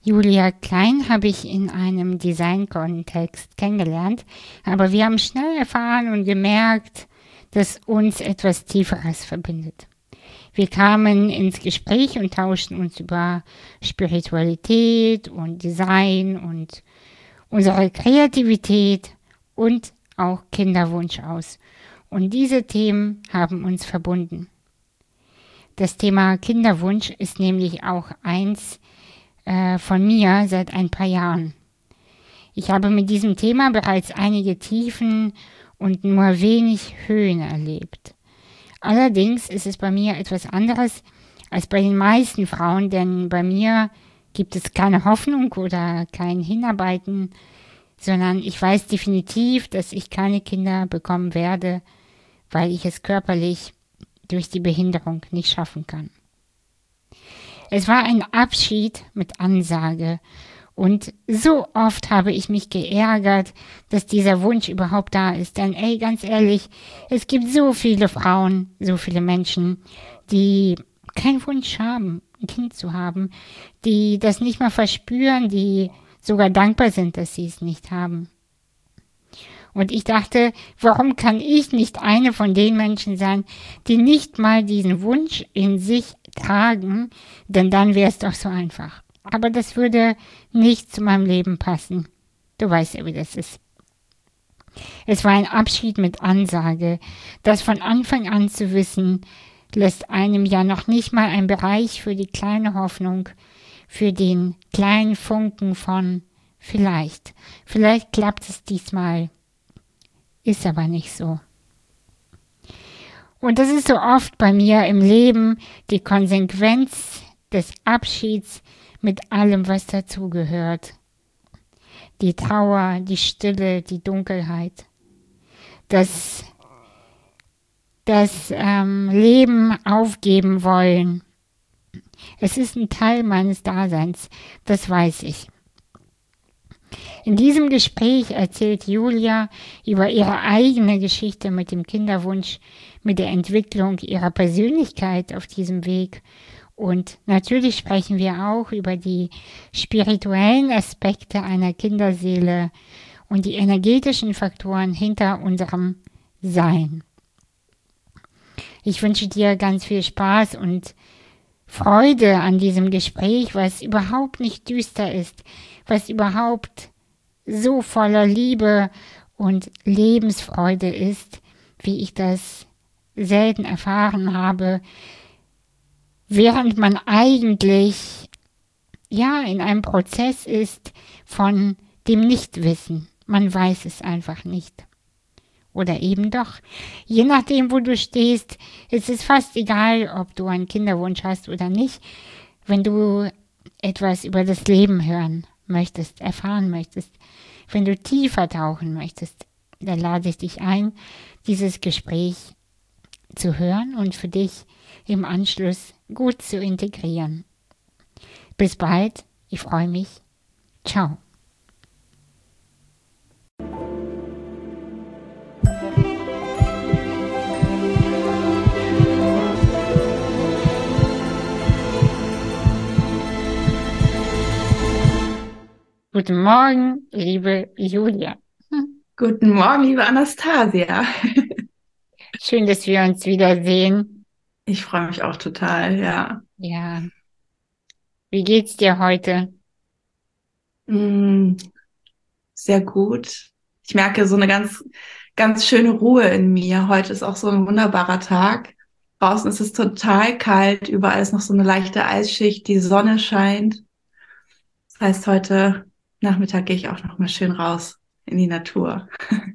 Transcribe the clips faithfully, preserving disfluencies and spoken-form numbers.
Julia Klein habe ich in einem Design-Kontext kennengelernt, aber wir haben schnell erfahren und gemerkt, dass uns etwas Tieferes verbindet. Wir kamen ins Gespräch und tauschten uns über Spiritualität und Design und unsere Kreativität und auch Kinderwunsch aus. Und diese Themen haben uns verbunden. Das Thema Kinderwunsch ist nämlich auch eins äh, von mir seit ein paar Jahren. Ich habe mit diesem Thema bereits einige Tiefen und nur wenig Höhen erlebt. Allerdings ist es bei mir etwas anderes als bei den meisten Frauen, denn bei mir gibt es keine Hoffnung oder kein Hinarbeiten, sondern ich weiß definitiv, dass ich keine Kinder bekommen werde, weil ich es körperlich durch die Behinderung nicht schaffen kann. Es war ein Abschied mit Ansage und so oft habe ich mich geärgert, dass dieser Wunsch überhaupt da ist. Denn ey, ganz ehrlich, es gibt so viele Frauen, so viele Menschen, die keinen Wunsch haben, ein Kind zu haben, die das nicht mal verspüren, die sogar dankbar sind, dass sie es nicht haben. Und ich dachte, warum kann ich nicht eine von den Menschen sein, die nicht mal diesen Wunsch in sich tragen, denn dann wäre es doch so einfach. Aber das würde nicht zu meinem Leben passen. Du weißt ja, wie das ist. Es war ein Abschied mit Ansage. Das von Anfang an zu wissen, lässt einem ja noch nicht mal einen Bereich für die kleine Hoffnung, für den kleinen Funken von vielleicht. Vielleicht klappt es diesmal. Ist aber nicht so. Und das ist so oft bei mir im Leben die Konsequenz des Abschieds mit allem, was dazugehört. Die Trauer, die Stille, die Dunkelheit. Das, das ähm, Leben aufgeben wollen. Es ist ein Teil meines Daseins, das weiß ich. In diesem Gespräch erzählt Julia über ihre eigene Geschichte mit dem Kinderwunsch, mit der Entwicklung ihrer Persönlichkeit auf diesem Weg. Und natürlich sprechen wir auch über die spirituellen Aspekte einer Kinderseele und die energetischen Faktoren hinter unserem Sein. Ich wünsche dir ganz viel Spaß und Freude an diesem Gespräch, was überhaupt nicht düster ist, was überhaupt so voller Liebe und Lebensfreude ist, wie ich das selten erfahren habe, während man eigentlich ja in einem Prozess ist von dem Nichtwissen. Man weiß es einfach nicht. Oder eben doch. Je nachdem, wo du stehst, ist es fast egal, ob du einen Kinderwunsch hast oder nicht. Wenn du etwas über das Leben hören möchtest, erfahren möchtest, wenn du tiefer tauchen möchtest, dann lade ich dich ein, dieses Gespräch zu hören und für dich im Anschluss gut zu integrieren. Bis bald, ich freue mich. Ciao. Guten Morgen, liebe Julia. Guten Morgen, liebe Anastasia. Schön, dass wir uns wiedersehen. Ich freue mich auch total, ja. Ja. Wie geht's dir heute? Mm, sehr gut. Ich merke so eine ganz, ganz schöne Ruhe in mir. Heute ist auch so ein wunderbarer Tag. Draußen ist es total kalt, überall ist noch so eine leichte Eisschicht, die Sonne scheint. Das heißt, heute Nachmittag gehe ich auch noch mal schön raus in die Natur.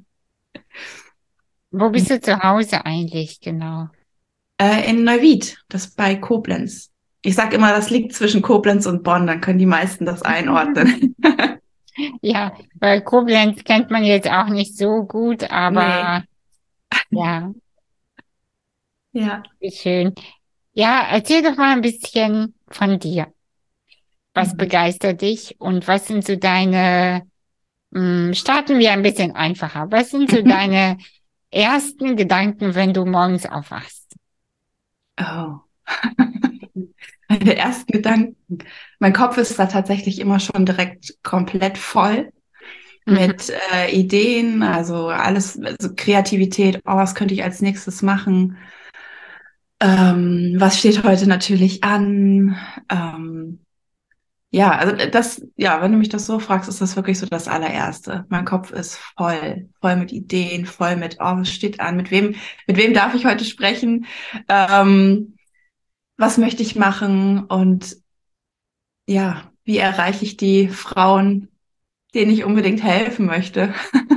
Wo bist du zu Hause eigentlich, genau? Äh, in Neuwied, das ist bei Koblenz. Ich sag immer, das liegt zwischen Koblenz und Bonn, dann können die meisten das einordnen. Ja, weil Koblenz kennt man jetzt auch nicht so gut, Nee, aber ja, ja. wie schön. Ja, erzähl doch mal ein bisschen von dir. Was Mhm. begeistert dich und was sind so deine, mh, starten wir ein bisschen einfacher. Was sind so deine ersten Gedanken, wenn du morgens aufwachst? Oh. meine ersten Gedanken. Mein Kopf ist da tatsächlich immer schon direkt komplett voll Mhm. mit äh, Ideen, also alles, also Kreativität, oh, was könnte ich als nächstes machen? Ähm, was steht heute natürlich an? Ähm, ja, also das, ja, wenn du mich das so fragst, ist das wirklich so das allererste. Mein Kopf ist voll, voll mit Ideen, voll mit, oh, was steht an? Mit wem, mit wem darf ich heute sprechen? Ähm, was möchte ich machen? Und ja, wie erreiche ich die Frauen, denen ich unbedingt helfen möchte?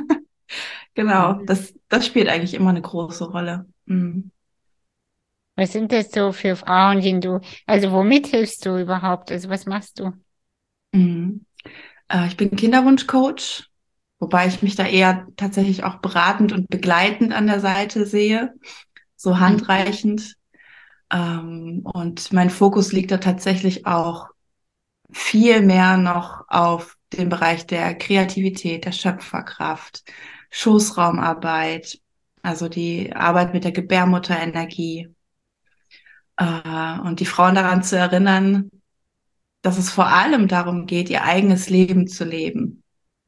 Genau, Mhm. das, das spielt eigentlich immer eine große Rolle. Mhm. Was sind das so für Frauen, denen du, also womit hilfst du überhaupt? Also was machst du? Mhm. Äh, ich bin Kinderwunschcoach, wobei ich mich da eher tatsächlich auch beratend und begleitend an der Seite sehe, so Mhm. handreichend. Ähm, und mein Fokus liegt da tatsächlich auch viel mehr noch auf den Bereich der Kreativität, der Schöpferkraft, Schoßraumarbeit, also die Arbeit mit der Gebärmutterenergie, äh, und die Frauen daran zu erinnern, dass es vor allem darum geht, ihr eigenes Leben zu leben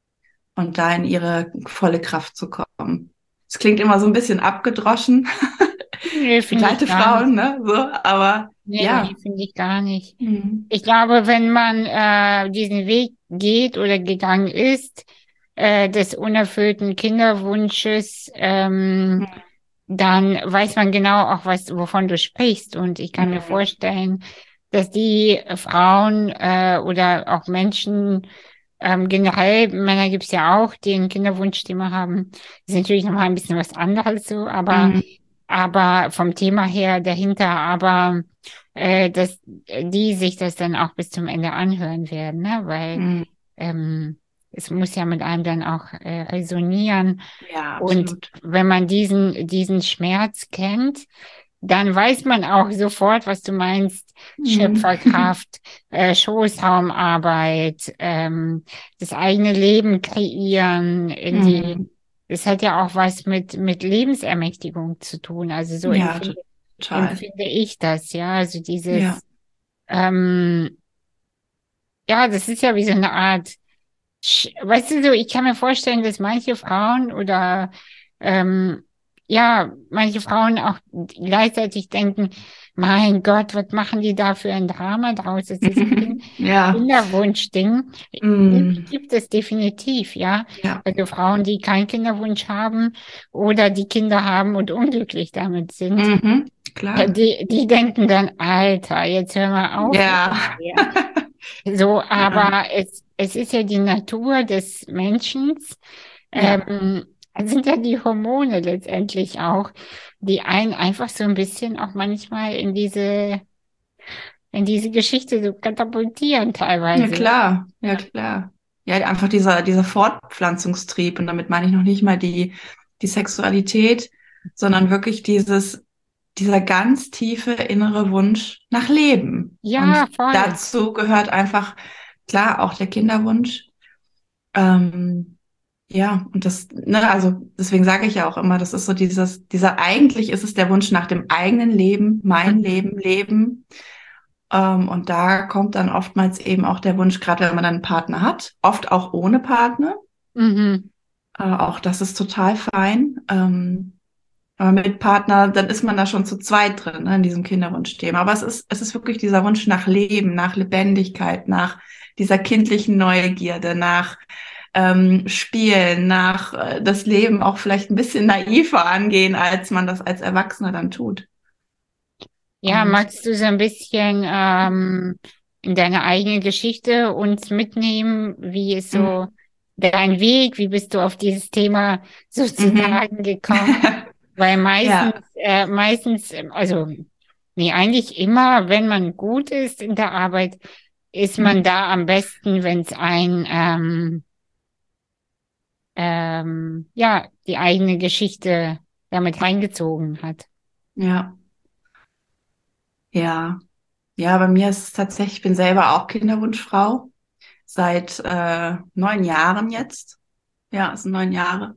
und da in ihre volle Kraft zu kommen. Es klingt immer so ein bisschen abgedroschen. Nee, Ich finde ich begleite gar nicht. Frauen, ne, so, aber Nee, nee, ja. finde ich gar nicht. Mhm. Ich glaube, wenn man äh, diesen Weg geht oder gegangen ist, äh, des unerfüllten Kinderwunsches, ähm, dann weiß man genau auch, was, wovon du sprichst. Und ich kann mir Mhm. vorstellen, dass die Frauen äh, oder auch Menschen, ähm, generell, Männer gibt's ja auch, die einen Kinderwunschthema haben. Das ist natürlich nochmal ein bisschen was anderes so, aber, Mhm. aber vom Thema her dahinter, aber äh, dass die sich das dann auch bis zum Ende anhören werden, ne? Weil Mhm. ähm, es muss ja mit einem dann auch äh, resonieren. Ja, Und absolut. wenn man diesen, diesen Schmerz kennt, dann weiß man auch sofort, was du meinst. Mhm. Schöpferkraft, äh, Schoßraumarbeit, ähm, das eigene Leben kreieren, in die, Mhm. das hat ja auch was mit, mit Lebensermächtigung zu tun. Also so Ja, to- empfinde, total. empfinde ich das, ja. Also Ja. dieses, ähm, ja, das ist ja wie so eine Art, Sch- weißt du so, ich kann mir vorstellen, dass manche Frauen oder ähm, ja, manche Frauen auch gleichzeitig denken, mein Gott, was machen die da für ein Drama draus? Das ist ein kind Ja. Kinderwunschding. Mhm. Gibt es definitiv, ja. Ja. Also Frauen, die keinen Kinderwunsch haben oder die Kinder haben und unglücklich damit sind, Mhm. äh, Klar. die, die denken dann, Alter, jetzt hör mal auf mit Ja. dem Schwert. So, Ja. aber es, es ist ja die Natur des Menschen, Ja. ähm, sind ja die Hormone letztendlich auch, die einen einfach so ein bisschen auch manchmal in diese, in diese Geschichte so katapultieren Ja, teilweise. klar. Ja, Ja. klar. Ja, einfach dieser, dieser Fortpflanzungstrieb. Und damit meine ich noch nicht mal die, die Sexualität, sondern wirklich dieses, dieser ganz tiefe innere Wunsch nach Leben. Und Ja, voll. dazu gehört einfach, klar, auch der Kinderwunsch. Ähm, ja, und das, ne, also deswegen sage ich ja auch immer, das ist so dieses, dieser, eigentlich ist es der Wunsch nach dem eigenen Leben, mein Mhm. Leben, Leben. Ähm, und da kommt dann oftmals eben auch der Wunsch, gerade wenn man dann einen Partner hat, oft auch ohne Partner. Mhm. Äh, auch das ist total fein. Ähm, aber mit Partner, dann ist man da schon zu zweit drin, ne, in diesem Kinderwunschthema. Aber es ist, es ist wirklich dieser Wunsch nach Leben, nach Lebendigkeit, nach dieser kindlichen Neugierde, nach ähm, Spielen, nach äh, das Leben auch vielleicht ein bisschen naiver angehen, als man das als Erwachsener dann tut. Ja, Und magst du so ein bisschen ähm, in deine eigene Geschichte uns mitnehmen? Wie ist mm, so dein Weg? Wie bist du auf dieses Thema mhm. sozusagen gekommen? Weil meistens, Ja. äh, meistens, ähm, also, nee, eigentlich immer, wenn man gut ist in der Arbeit, ist man Mhm. da am besten, wenn es ein, ähm, ähm, ja, die eigene Geschichte damit reingezogen hat. Ja. Ja. Ja, bei mir ist es tatsächlich, ich bin selber auch Kinderwunschfrau seit äh, neun Jahren jetzt. Ja, es sind neun Jahre.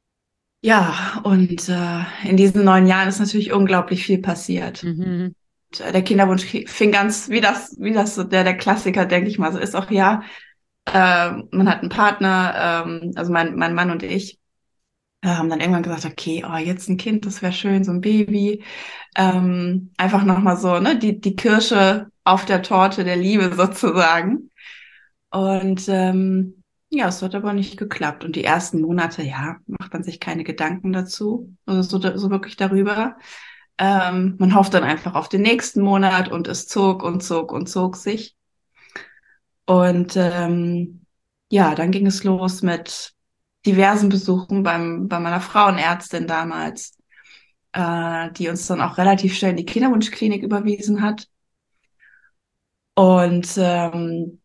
Ja, und äh, in diesen neun Jahren ist natürlich unglaublich viel passiert. Mhm. äh, der Kinderwunsch fing ganz, wie das, wie das so der, der Klassiker, denke ich mal, so ist auch, ja, äh, man hat einen Partner, ähm, also mein, mein Mann und ich, äh, haben dann irgendwann gesagt, okay, oh, jetzt ein Kind, das wäre schön, so ein Baby. Ähm, einfach nochmal so, ne, die, die Kirsche auf der Torte der Liebe sozusagen. Und ähm, ja, es hat aber nicht geklappt. Und die ersten Monate, ja, macht man sich keine Gedanken dazu, also so, so wirklich darüber. Ähm, man hofft dann einfach auf den nächsten Monat und es zog und zog und zog sich. Und ähm, ja, dann ging es los mit diversen Besuchen beim, bei meiner Frauenärztin damals, äh, die uns dann auch relativ schnell in die Kinderwunschklinik überwiesen hat. Und ähm,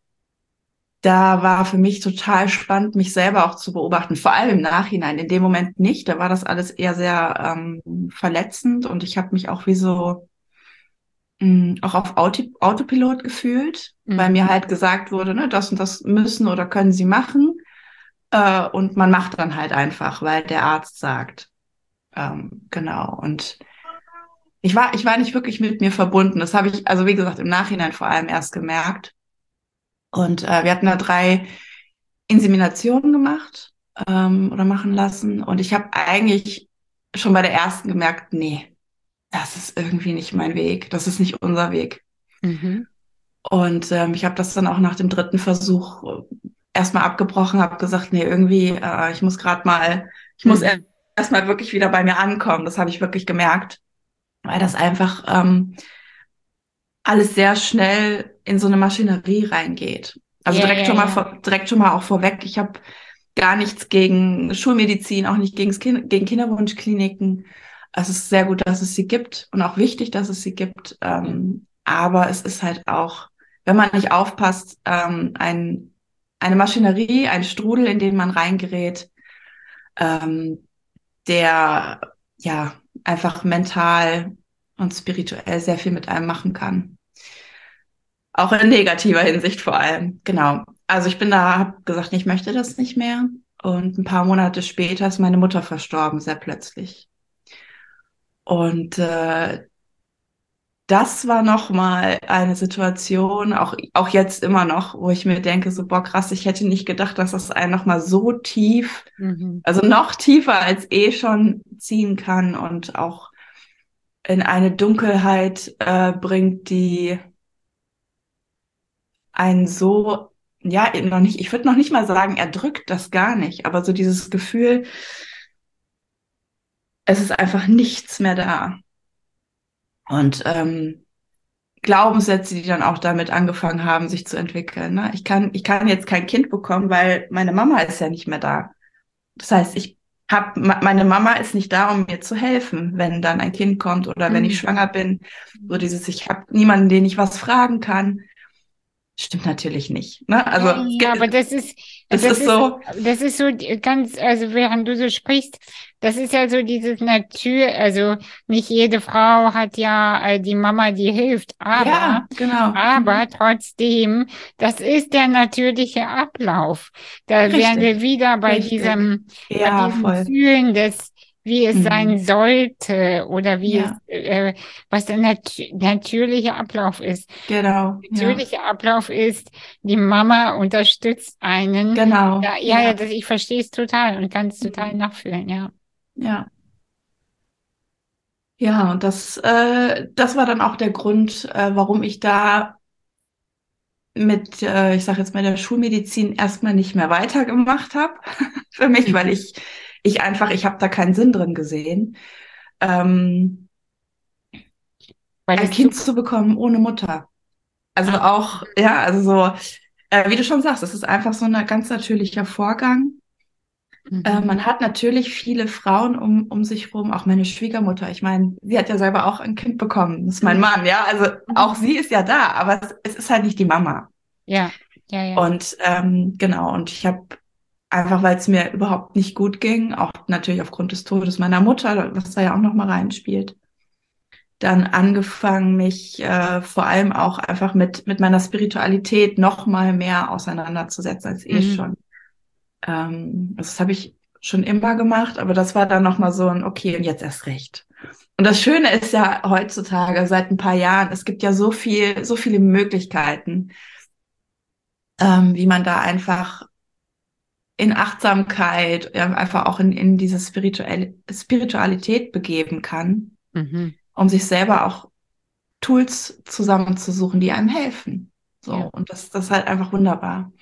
da war für mich total spannend, mich selber auch zu beobachten, vor allem im Nachhinein. In dem Moment nicht, da war das alles eher sehr ähm, verletzend und ich habe mich auch wie so mh, auch auf Auto, Autopilot gefühlt, mhm. weil mir halt gesagt wurde, ne, das und das müssen oder können Sie machen. Äh, und man macht dann halt einfach, weil der Arzt sagt. Ähm, genau. Und ich war, ich war nicht wirklich mit mir verbunden. Das habe ich, also wie gesagt, im Nachhinein vor allem erst gemerkt. Und äh, wir hatten da drei Inseminationen gemacht ähm, oder machen lassen. Und ich habe eigentlich schon bei der ersten gemerkt, nee, das ist irgendwie nicht mein Weg. Das ist nicht unser Weg. Mhm. Und ähm, ich habe das dann auch nach dem dritten Versuch erstmal abgebrochen, habe gesagt, nee, irgendwie, äh, ich muss gerade mal, ich muss mhm. erstmal wirklich wieder bei mir ankommen. Das habe ich wirklich gemerkt, weil das einfach ähm, alles sehr schnell in so eine Maschinerie reingeht. Also yeah, direkt yeah, schon mal, yeah. vor, direkt schon mal auch vorweg. Ich habe gar nichts gegen Schulmedizin, auch nicht gegen, gegen Kinderwunschkliniken. Es ist sehr gut, dass es sie gibt und auch wichtig, dass es sie gibt. Ähm, aber es ist halt auch, wenn man nicht aufpasst, ähm, ein, eine Maschinerie, ein Strudel, in den man reingerät, ähm, der ja einfach mental und spirituell sehr viel mit einem machen kann. Auch in negativer Hinsicht vor allem. Genau. Also ich bin da, habe gesagt, ich möchte das nicht mehr. Und ein paar Monate später ist meine Mutter verstorben, sehr plötzlich. Und äh, das war nochmal eine Situation, auch, auch jetzt immer noch, wo ich mir denke, so, boah, krass, ich hätte nicht gedacht, dass das einen nochmal so tief, mhm. also noch tiefer als eh schon ziehen kann und auch in eine Dunkelheit äh, bringt, die einen so, ja, noch nicht, ich würde noch nicht mal sagen, erdrückt das gar nicht, aber so dieses Gefühl, es ist einfach nichts mehr da. Und ähm, Glaubenssätze, die dann auch damit angefangen haben, sich zu entwickeln. Ne? Ich kann, ich kann jetzt kein Kind bekommen, weil meine Mama ist ja nicht mehr da. Das heißt, ich hab, meine Mama ist nicht da, um mir zu helfen, wenn dann ein Kind kommt oder mhm. wenn ich schwanger bin. So dieses, ich habe niemanden, den ich was fragen kann. Stimmt natürlich nicht. Ne? Also ja, ja, aber das ist, das, das ist, ist so. Das ist so ganz, also während du so sprichst, das ist ja so dieses Natur, also nicht jede Frau hat ja äh, die Mama, die hilft, aber, ja, genau. aber trotzdem, das ist der natürliche Ablauf. Da Richtig. wären wir wieder bei Richtig. diesem, ja, bei diesem voll. Fühlen des, wie es mhm. sein sollte oder wie ja. es, äh, was der nat natürliche Ablauf ist. Genau. Der natürliche ja. Ablauf ist, die Mama unterstützt einen. Genau. Ja, ja, ja. Das, ich verstehe es total und kann es total mhm. nachfühlen, ja. Ja. Ja, und das, äh, das war dann auch der Grund, äh, warum ich da mit, äh, ich sage jetzt mal, der Schulmedizin erstmal nicht mehr weitergemacht habe für mich, weil ich, ich einfach, ich habe da keinen Sinn drin gesehen, ähm, weil ein Kind zu bekommen ohne Mutter. Also ah. auch, ja, also so, äh, wie du schon sagst, es ist einfach so ein ganz natürlicher Vorgang. Mhm. Äh, man hat natürlich viele Frauen um, um sich rum, auch meine Schwiegermutter. Ich meine, sie hat ja selber auch ein Kind bekommen. Das ist mein mhm. Mann, ja. Also mhm. auch sie ist ja da, aber es, es ist halt nicht die Mama. Ja, ja, ja. Und ähm, genau, und ich habe einfach, weil es mir überhaupt nicht gut ging, auch natürlich aufgrund des Todes meiner Mutter, was da ja auch nochmal reinspielt, dann angefangen, mich äh, vor allem auch einfach mit mit meiner Spiritualität noch mal mehr auseinanderzusetzen als eh mhm. schon. Ähm, also das habe ich schon immer gemacht, aber das war dann nochmal so ein, okay, und jetzt erst recht. Und das Schöne ist ja heutzutage, seit ein paar Jahren, es gibt ja so viel, so viele Möglichkeiten, ähm, wie man da einfach in Achtsamkeit, ja, einfach auch in, in diese spirituelle Spiritualität begeben kann, Mhm. um sich selber auch Tools zusammenzusuchen, die einem helfen. So, Ja. und das, das ist halt einfach wunderbar.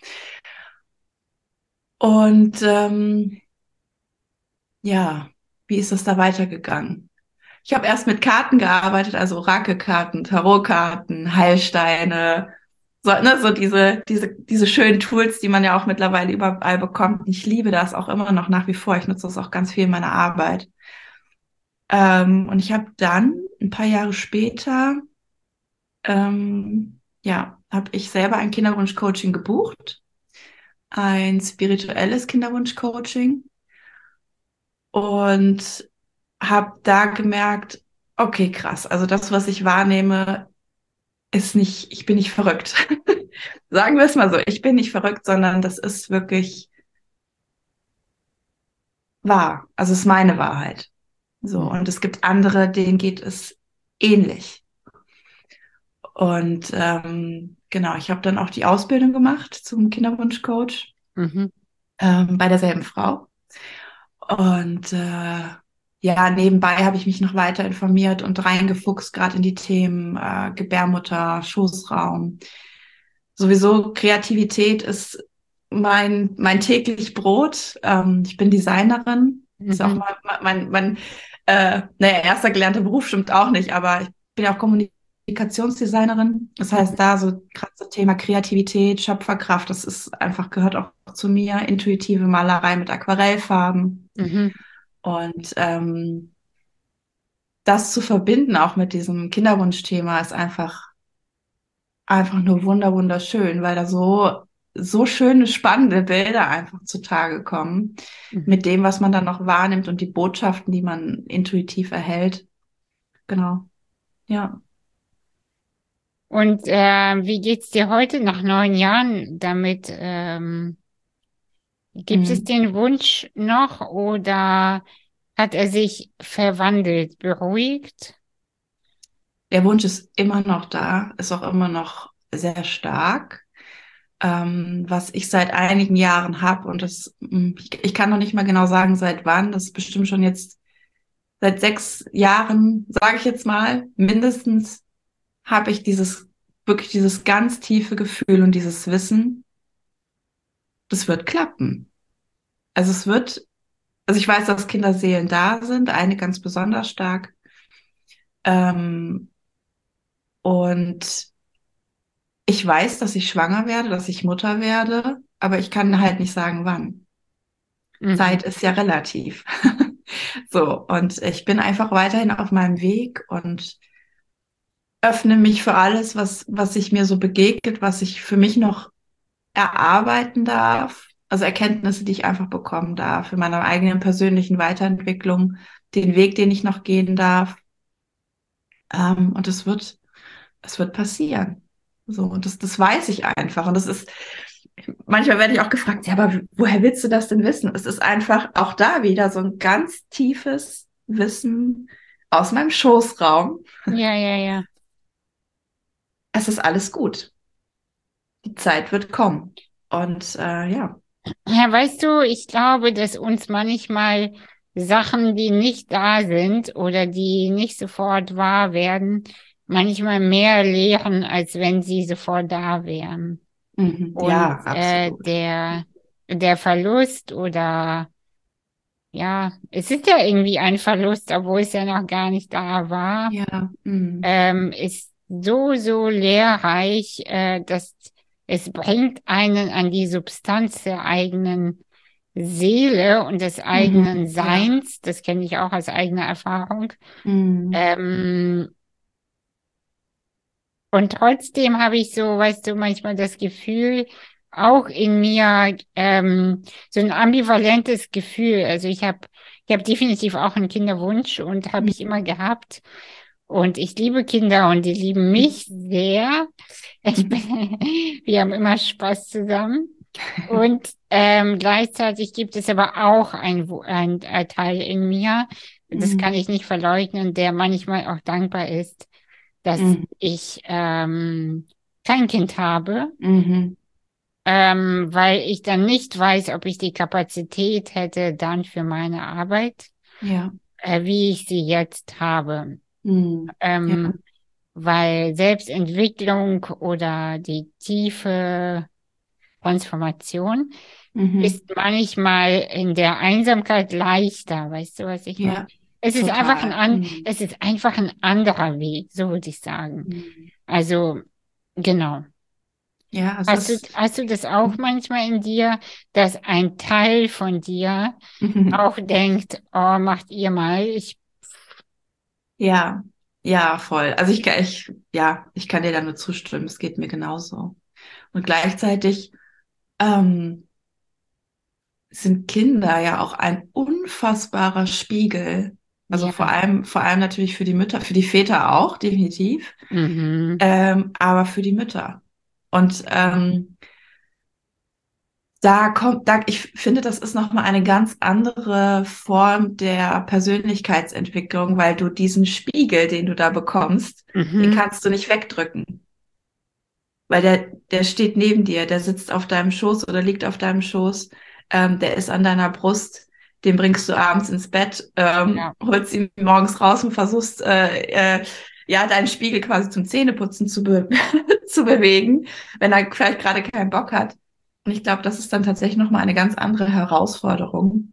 Und ähm, ja, wie ist es da weitergegangen? Ich habe erst mit Karten gearbeitet, also Orakelkarten, Tarotkarten, Heilsteine, so, ne, so diese, diese, diese schönen Tools, die man ja auch mittlerweile überall bekommt. Ich liebe das auch immer noch nach wie vor. Ich nutze das auch ganz viel in meiner Arbeit. Ähm, und ich habe dann ein paar Jahre später, ähm, ja, habe ich selber ein Kinderwunsch-Coaching gebucht, ein spirituelles Kinderwunsch-Coaching und habe da gemerkt, okay, krass, also das, was ich wahrnehme, ist nicht, ich bin nicht verrückt. Sagen wir es mal so, ich bin nicht verrückt, sondern das ist wirklich wahr. Also es ist meine Wahrheit. So, Mhm. und es gibt andere, denen geht es ähnlich. Und ähm, genau, ich habe dann auch die Ausbildung gemacht zum Kinderwunschcoach Mhm. ähm, bei derselben Frau. Und äh, ja, nebenbei habe ich mich noch weiter informiert und reingefuchst, gerade in die Themen äh, Gebärmutter, Schoßraum. Sowieso Kreativität ist mein, mein täglich Brot. Ähm, ich bin Designerin. Ist auch Mhm. mein, mein, mein äh, naja, erster gelernter Beruf stimmt auch nicht, aber ich bin ja auch Kommunikationsdesignerin. Das heißt, Mhm. da so gerade so Thema Kreativität, Schöpferkraft, das ist einfach, gehört auch zu mir. Intuitive Malerei mit Aquarellfarben. Mhm. Und ähm, das zu verbinden auch mit diesem Kinderwunschthema ist einfach einfach nur wunder wunderschön, weil da so so schöne spannende Bilder einfach zutage kommen Mhm. mit dem, was man dann noch wahrnimmt und die Botschaften, die man intuitiv erhält. Genau. Ja. Und äh, wie geht's dir heute nach neun Jahren damit? Ähm, gibt es Mhm. den Wunsch noch oder hat er sich verwandelt, beruhigt? Der Wunsch ist immer noch da, ist auch immer noch sehr stark. Ähm, was ich seit einigen Jahren habe und das, mh, ich, ich kann noch nicht mal genau sagen, seit wann. Das ist bestimmt schon jetzt seit sechs Jahren, sage ich jetzt mal, mindestens habe ich dieses, wirklich dieses ganz tiefe Gefühl und dieses Wissen, das wird klappen. Also es wird, also ich weiß, dass Kinderseelen da sind, eine ganz besonders stark. Ähm, und ich weiß, dass ich schwanger werde, dass ich Mutter werde, aber ich kann halt nicht sagen, wann. Mhm. Zeit ist ja relativ. So, und ich bin einfach weiterhin auf meinem Weg und öffne mich für alles, was, was sich mir so begegnet, was ich für mich noch erarbeiten darf, also Erkenntnisse, die ich einfach bekommen darf, in meiner eigenen persönlichen Weiterentwicklung, den Weg, den ich noch gehen darf. Ähm, und es wird, es wird passieren. So, und das, das weiß ich einfach. Und das ist, manchmal werde ich auch gefragt, ja, aber woher willst du das denn wissen? Es ist einfach auch da wieder so ein ganz tiefes Wissen aus meinem Schoßraum. Ja, ja, ja. Es ist alles gut. Die Zeit wird kommen. Und äh, ja. Ja, weißt du, ich glaube, dass uns manchmal Sachen, die nicht da sind oder die nicht sofort wahr werden, manchmal mehr lehren, als wenn sie sofort da wären. Mhm. Und Ja, äh, absolut. der, der Verlust oder ja, es ist ja irgendwie ein Verlust, obwohl es ja noch gar nicht da war, Ja. Mhm. ähm, ist so, so lehrreich, äh, dass es bringt einen an die Substanz der eigenen Seele und des eigenen Mhm. Ja. Seins. Das kenne ich auch aus eigener Erfahrung. Mhm. Ähm, und trotzdem habe ich so, weißt du, manchmal das Gefühl, auch in mir ähm, so ein ambivalentes Gefühl. Also ich habe, ich habe definitiv auch einen Kinderwunsch und habe ich immer gehabt. Und ich liebe Kinder und die lieben mich sehr. Ich bin, wir haben immer Spaß zusammen. Und ähm, gleichzeitig gibt es aber auch ein, Wo- ein, ein Teil in mir, das kann Mhm. ich nicht verleugnen, der manchmal auch dankbar ist, dass Mhm. ich ähm, kein Kind habe, Mhm. ähm, weil ich dann nicht weiß, ob ich die Kapazität hätte dann für meine Arbeit, Ja. äh, wie ich sie jetzt habe. Mhm. Ja. Ähm, weil Selbstentwicklung oder die tiefe Transformation Mhm. ist manchmal in der Einsamkeit leichter. Weißt du, was ich meine? Ja. Es ist einfach ein Total. an, Mhm. es ist einfach ein anderer Weg, so würde ich sagen. Mhm. Also, genau. Ja, es Hast du, ist. hast du das auch manchmal in dir, dass ein Teil von dir Mhm. auch denkt, oh, macht ihr mal, ich, Ja, ja, voll. Also ich, kann- ich, ja, ich kann dir da nur zustimmen. Es geht mir genauso. Und gleichzeitig ähm, sind Kinder ja auch ein unfassbarer Spiegel. Also vor ja, allem, vor allem natürlich für die Mütter, für die Väter auch, definitiv, mhm, ähm, aber für die Mütter. Und ähm, da kommt, da, ich finde, das ist nochmal eine ganz andere Form der Persönlichkeitsentwicklung, weil du diesen Spiegel, den du da bekommst, den mhm, kannst du nicht wegdrücken. Weil der, der steht neben dir, der sitzt auf deinem Schoß oder liegt auf deinem Schoß, ähm, der ist an deiner Brust, den bringst du abends ins Bett, ähm, ja, holst ihn morgens raus und versuchst, äh, äh, ja, deinen Spiegel quasi zum Zähneputzen zu, be zu bewegen, wenn er vielleicht gerade keinen Bock hat. Und ich glaube, das ist dann tatsächlich nochmal eine ganz andere Herausforderung,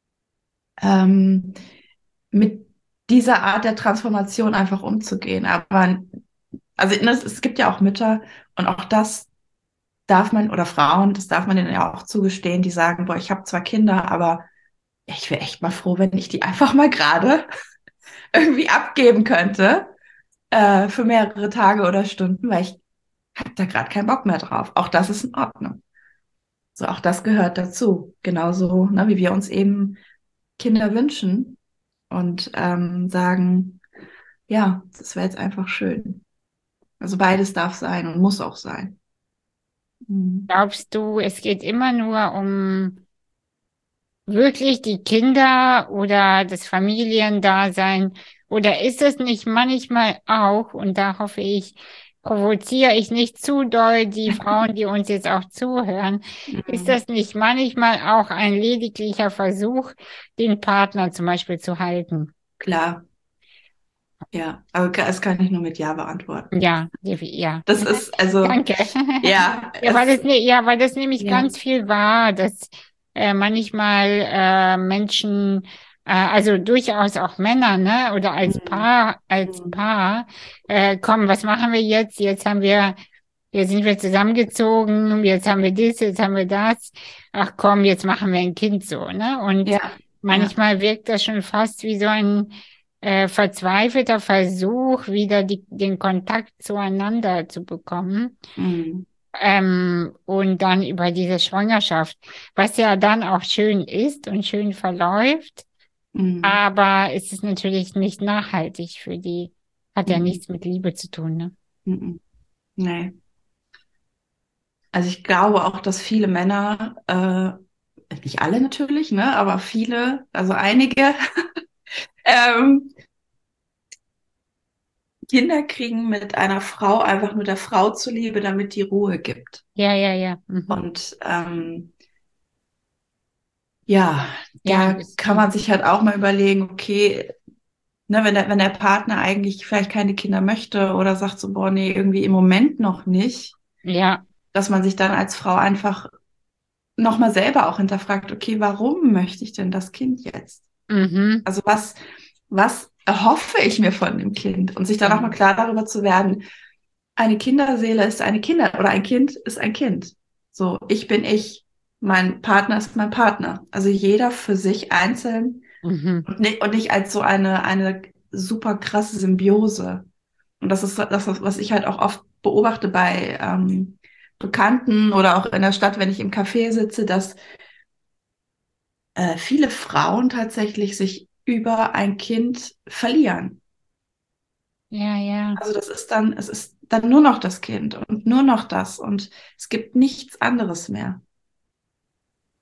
ähm, mit dieser Art der Transformation einfach umzugehen. Aber also ne, es, es gibt ja auch Mütter und auch das darf man, oder Frauen, das darf man denen ja auch zugestehen, die sagen, boah, ich habe zwar Kinder, aber ich wäre echt mal froh, wenn ich die einfach mal gerade irgendwie abgeben könnte äh, für mehrere Tage oder Stunden, weil ich habe da gerade keinen Bock mehr drauf. Auch das ist in Ordnung. So, auch das gehört dazu. Genauso, ne, wie wir uns eben Kinder wünschen und ähm, sagen, ja, das wäre jetzt einfach schön. Also beides darf sein und muss auch sein. Mhm. glaubst du, es geht immer nur um wirklich die Kinder oder das Familiendasein? Oder ist es nicht manchmal auch, und da hoffe ich, provoziere ich nicht zu doll die Frauen, die uns jetzt auch zuhören, ist Mhm. das nicht manchmal auch ein lediglicher Versuch, den Partner zum Beispiel zu halten? Klar, ja, aber ka- das kann ich nur mit Ja beantworten. Ja, defi- ja. Das ist also, Danke. ja, Ja, weil es, das, ne, ja, weil das nämlich ja, ganz viel war, dass äh, manchmal äh, Menschen, äh, also durchaus auch Männer, ne, oder als mhm. Paar, als Mhm. Paar, äh, komm, was machen wir jetzt? Jetzt haben wir, jetzt sind wir zusammengezogen, jetzt haben wir dies, jetzt haben wir das. Ach komm, jetzt machen wir ein Kind so, ne? Und Ja, ja, manchmal wirkt das schon fast wie so ein äh, verzweifelter Versuch, wieder die, den Kontakt zueinander zu bekommen. mhm. Ähm, und dann über diese Schwangerschaft, was ja dann auch schön ist und schön verläuft, Mhm. aber es ist natürlich nicht nachhaltig für die, hat ja Mhm. nichts mit Liebe zu tun, ne? Mhm. Nee. Also ich glaube auch, dass viele Männer, äh, nicht alle natürlich, ne, aber viele, also einige, ähm, Kinder kriegen mit einer Frau einfach nur der Frau zuliebe, damit die Ruhe gibt. Ja, ja, ja. Mhm. Und ähm, ja, Ja, da ist, kann man sich halt auch mal überlegen, okay, ne, wenn der, wenn der Partner eigentlich vielleicht keine Kinder möchte oder sagt so, boah, nee, irgendwie im Moment noch nicht, ja, dass man sich dann als Frau einfach nochmal selber auch hinterfragt, okay, warum möchte ich denn das Kind jetzt? mhm. Also was, was erhoffe ich mir von dem Kind? Und sich dann auch mal Genau. klar darüber zu werden, eine Kinderseele ist eine Kinder oder ein Kind ist ein Kind. So, ich bin ich, mein Partner ist mein Partner. Also jeder für sich einzeln Mhm. und nicht, und nicht als so eine, eine super krasse Symbiose. Und das ist das, was ich halt auch oft beobachte bei ähm, Bekannten oder auch in der Stadt, wenn ich im Café sitze, dass äh, viele Frauen tatsächlich sich über ein Kind verlieren. Ja, ja. Also das ist dann, es ist dann nur noch das Kind und nur noch das und es gibt nichts anderes mehr.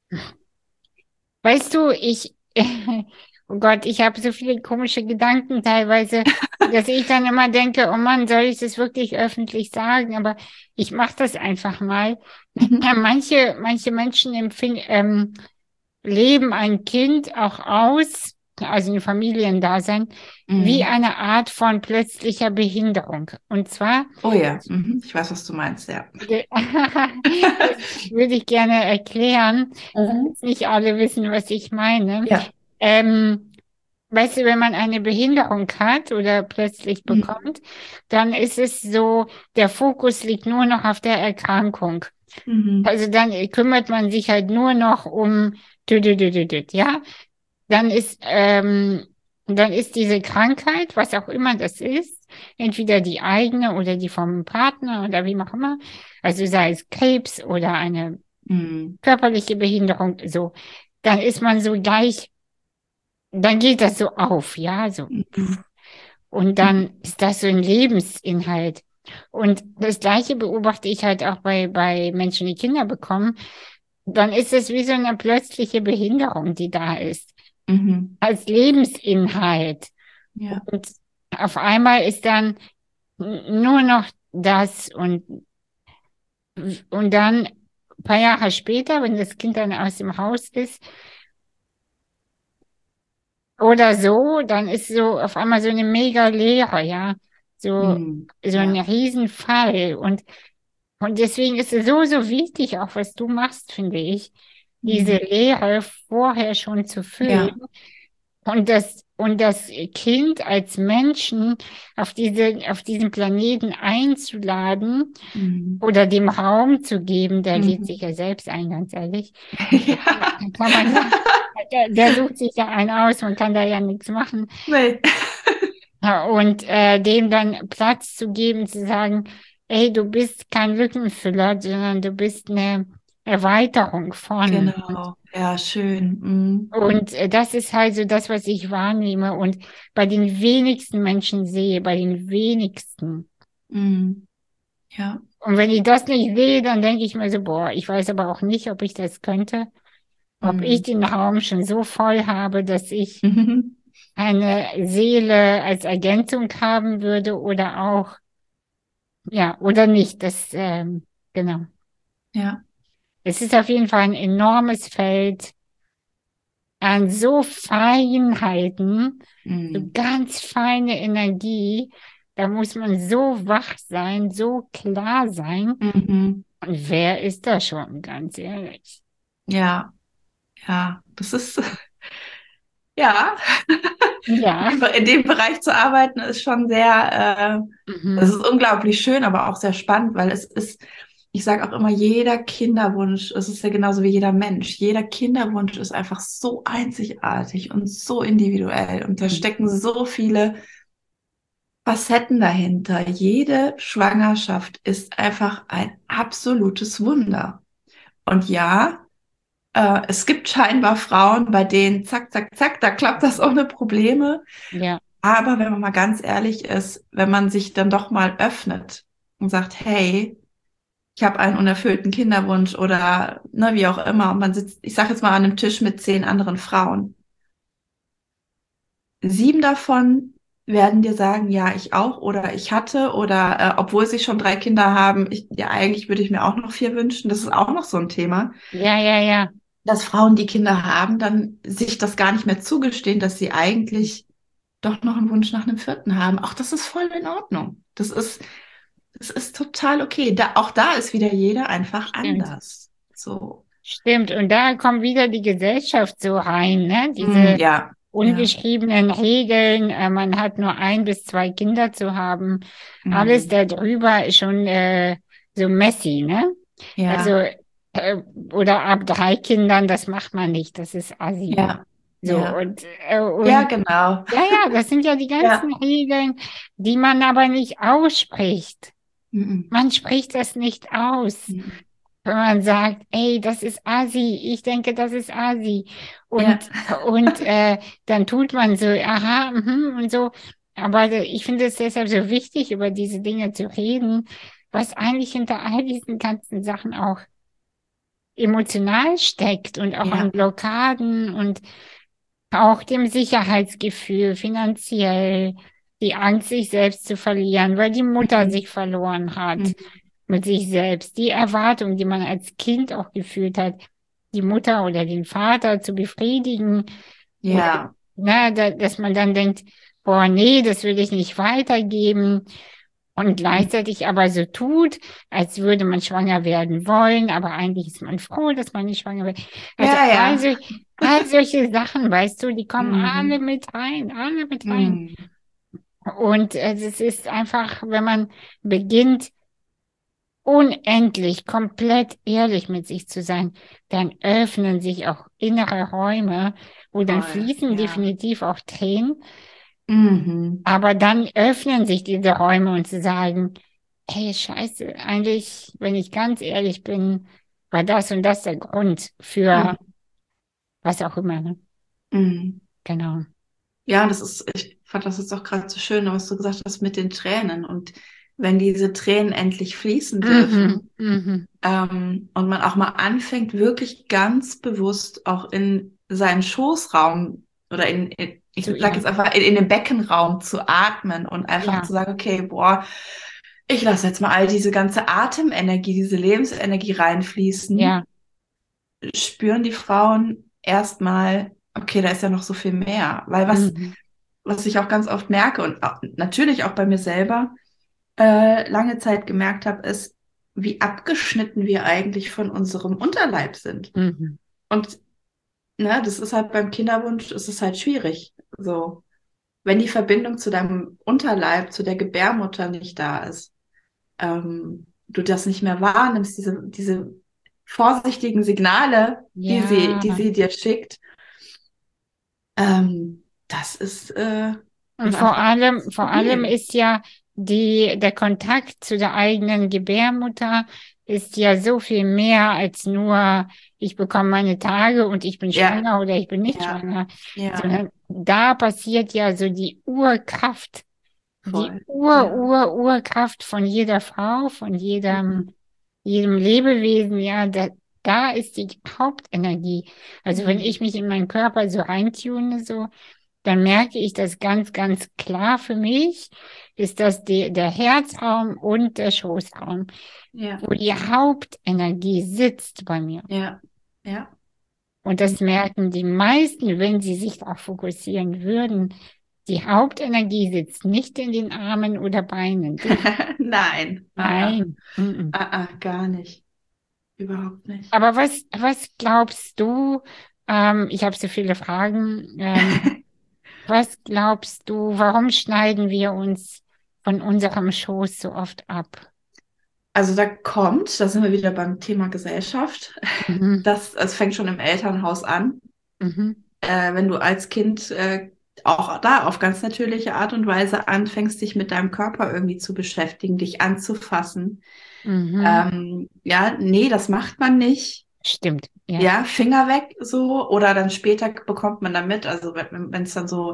Weißt du, ich, oh Gott, ich habe so viele komische Gedanken teilweise, dass ich dann immer denke, oh Mann, soll ich das wirklich öffentlich sagen? Aber ich mache das einfach mal. Mhm. Ja, manche, manche Menschen empfinden, ähm, leben ein Kind auch aus, also ein Familiendasein, wie Mhm. eine Art von plötzlicher Behinderung. Und zwar, Oh ja, mhm. Ich weiß, was du meinst, ja. das würde ich gerne erklären, Mhm. falls nicht alle wissen, was ich meine. Ja. Ähm, Weißt du, wenn man eine Behinderung hat oder plötzlich Mhm. bekommt, dann ist es so, der Fokus liegt nur noch auf der Erkrankung. Mhm. Also dann kümmert man sich halt nur noch um, dü- dü- dü- dü- dü, ja, dann ist, ähm, dann ist diese Krankheit, was auch immer das ist, entweder die eigene oder die vom Partner oder wie auch immer, also sei es Krebs oder eine Mhm. körperliche Behinderung, so, dann ist man so gleich, dann geht das so auf, ja, so. Mhm. Und dann ist das so ein Lebensinhalt. Und das Gleiche beobachte ich halt auch bei, bei Menschen, die Kinder bekommen. Dann ist es wie so eine plötzliche Behinderung, die da ist, Mhm. als Lebensinhalt. Ja. Und auf einmal ist dann n- nur noch das und, und dann ein paar Jahre später, wenn das Kind dann aus dem Haus ist oder so, dann ist so auf einmal so eine mega Leere, ja. So, Mhm. so ein Ja. Riesenfall. Und Und deswegen ist es so, so wichtig, auch was du machst, finde ich, diese Mhm. Lehre vorher schon zu füllen Ja. und das, und das Kind als Menschen auf diese, auf diesen Planeten einzuladen Mhm. oder dem Raum zu geben, der lädt sich Mhm. ja selbst ein, ganz ehrlich. Da kann man, Ja. da kann man ja, der, der sucht sich ja einen aus, man kann da ja nichts machen. Nee. Ja, und äh, dem dann Platz zu geben, zu sagen, ey, du bist kein Lückenfüller, sondern du bist eine Erweiterung von. Genau. Ja, schön. Mhm. Und äh, das ist halt so das, was ich wahrnehme und bei den wenigsten Menschen sehe, bei den wenigsten. Mhm. Ja. Und wenn ich das nicht sehe, dann denke ich mir so, boah, ich weiß aber auch nicht, ob ich das könnte, ob ich Mhm. den Raum schon so voll habe, dass ich Mhm. eine Seele als Ergänzung haben würde oder auch ja, oder nicht. Das, ähm, genau. Ja. Es ist auf jeden Fall ein enormes Feld an so Feinheiten, so Mhm. ganz feine Energie. Da muss man so wach sein, so klar sein. Mhm. Und wer ist da schon, ganz ehrlich? Ja. Ja. Das ist, ja. In Ja, dem, in dem Bereich zu arbeiten ist schon sehr, äh, es mhm. ist unglaublich schön, aber auch sehr spannend, weil es ist, ich sage auch immer, jeder Kinderwunsch, es ist ja genauso wie jeder Mensch, jeder Kinderwunsch ist einfach so einzigartig und so individuell und da stecken so viele Facetten dahinter. Jede Schwangerschaft ist einfach ein absolutes Wunder. Und ja, äh, es gibt scheinbar Frauen, bei denen zack, zack, zack, da klappt das ohne Probleme. Ja, Aber wenn man mal ganz ehrlich ist, wenn man sich dann doch mal öffnet und sagt, hey, ich habe einen unerfüllten Kinderwunsch oder ne, wie auch immer, und man sitzt, ich sage jetzt mal an einem Tisch mit zehn anderen Frauen. Sieben davon werden dir sagen, ja, ich auch oder ich hatte oder äh, obwohl sie schon drei Kinder haben, ich, ja, eigentlich würde ich mir auch noch vier wünschen. Das ist auch noch so ein Thema, ja, ja, ja. dass Frauen, die Kinder haben, dann sich das gar nicht mehr zugestehen, dass sie eigentlich doch noch einen Wunsch nach einem vierten haben. Auch das ist voll in Ordnung. Das ist, das ist total okay. Da, auch da ist wieder jeder einfach Stimmt. anders. So. Stimmt. Und da kommt wieder die Gesellschaft so rein, ne? Mm, Diese ja, ja. ungeschriebenen Regeln, äh, man hat nur ein bis zwei Kinder zu haben. Alles Mm, darüber ist schon äh, so messy, ne? Also, ja, äh, oder ab drei Kindern, das macht man nicht, das ist assi. ja, So, ja. und, äh, Ja, und genau. ja, ja, das sind ja die ganzen Ja. Regeln, die man aber nicht ausspricht. Mm, Man spricht das nicht aus. mm, Wenn man sagt, ey, das ist Asi, ich denke, das ist Asi. ja. Und, und äh, dann tut man so, aha, mhm, und so. Aber ich finde es deshalb so wichtig, über diese Dinge zu reden, was eigentlich hinter all diesen ganzen Sachen auch emotional steckt und auch an Ja. Blockaden und auch dem Sicherheitsgefühl, finanziell, die Angst, sich selbst zu verlieren, weil die Mutter Mhm. sich verloren hat Mhm. mit sich selbst, die Erwartung, die man als Kind auch gefühlt hat, die Mutter oder den Vater zu befriedigen oder, Ja. ne, da, dass man dann denkt, boah, nee, das will ich nicht weitergeben und gleichzeitig aber so tut, als würde man schwanger werden wollen, aber eigentlich ist man froh, dass man nicht schwanger wird. Also Ja, all, ja. so, all solche Sachen, weißt du, die kommen alle Mhm. mit rein, alle mit rein. Mhm. Und äh, es ist einfach, wenn man beginnt, unendlich, komplett ehrlich mit sich zu sein, dann öffnen sich auch innere Räume, wo dann Voll, fließen ja. definitiv auch Tränen, Mhm. aber dann öffnen sich diese Räume und zu sagen, hey, Scheiße, eigentlich, wenn ich ganz ehrlich bin, war das und das der Grund für Mhm. was auch immer, ne? Mhm. Genau. Ja, das ist, ich fand das jetzt auch gerade so schön, was du gesagt hast mit den Tränen. Und wenn diese Tränen endlich fließen Mhm, dürfen, mhm. ähm, und man auch mal anfängt, wirklich ganz bewusst auch in seinen Schoßraum oder in, in ich So, sag ja, jetzt einfach, in, in den Beckenraum zu atmen und einfach ja, zu sagen, okay, boah, ich lasse jetzt mal all diese ganze Atemenergie, diese Lebensenergie reinfließen, ja, spüren die Frauen erstmal, okay, da ist ja noch so viel mehr. Weil was, mhm, was ich auch ganz oft merke und auch, natürlich auch bei mir selber äh, lange Zeit gemerkt habe, ist, wie abgeschnitten wir eigentlich von unserem Unterleib sind. mhm, Und ne, das ist halt beim Kinderwunsch, ist es halt schwierig. So, wenn die Verbindung zu deinem Unterleib, zu der Gebärmutter nicht da ist, ähm, du das nicht mehr wahrnimmst, diese, diese vorsichtigen Signale, die sie, ja. die sie dir schickt, ähm, das ist, äh, Und ist vor einfach ein allem, großes vor allem Problem. ist ja die, der Kontakt zu der eigenen Gebärmutter ist ja so viel mehr als nur, ich bekomme meine Tage und ich bin Ja, schwanger oder ich bin nicht ja, schwanger, ja, sondern da passiert ja so die Urkraft, die voll. Ur, Ja. Ur, Urkraft von jeder Frau, von jedem, Mhm. jedem Lebewesen, ja, da, da ist die Hauptenergie. Also wenn ich Mhm. mich in meinen Körper so reintune, so, dann merke ich das ganz, ganz klar für mich, ist das die, der Herzraum und der Schoßraum, Ja, wo die Hauptenergie sitzt bei mir. ja, ja. Und das merken die meisten, wenn sie sich darauf fokussieren würden. Die Hauptenergie sitzt nicht in den Armen oder Beinen. Die, Nein, ah, ah, nein. Mm-mm. ah, ah, gar nicht. Überhaupt nicht. Aber was, was glaubst du, ähm, ich habe so viele Fragen, ähm, was glaubst du, warum schneiden wir uns von unserem Schoß so oft ab? Also da kommt, da sind wir wieder beim Thema Gesellschaft. Mhm, Das, es fängt schon im Elternhaus an. mhm, Äh, wenn du als Kind äh, auch da auf ganz natürliche Art und Weise anfängst, dich mit deinem Körper irgendwie zu beschäftigen, dich anzufassen. mhm. Ähm, ja, nee, das macht man nicht. Stimmt, ja, Ja, Finger weg so. Oder dann später bekommt man dann mit, also wenn wenn es dann so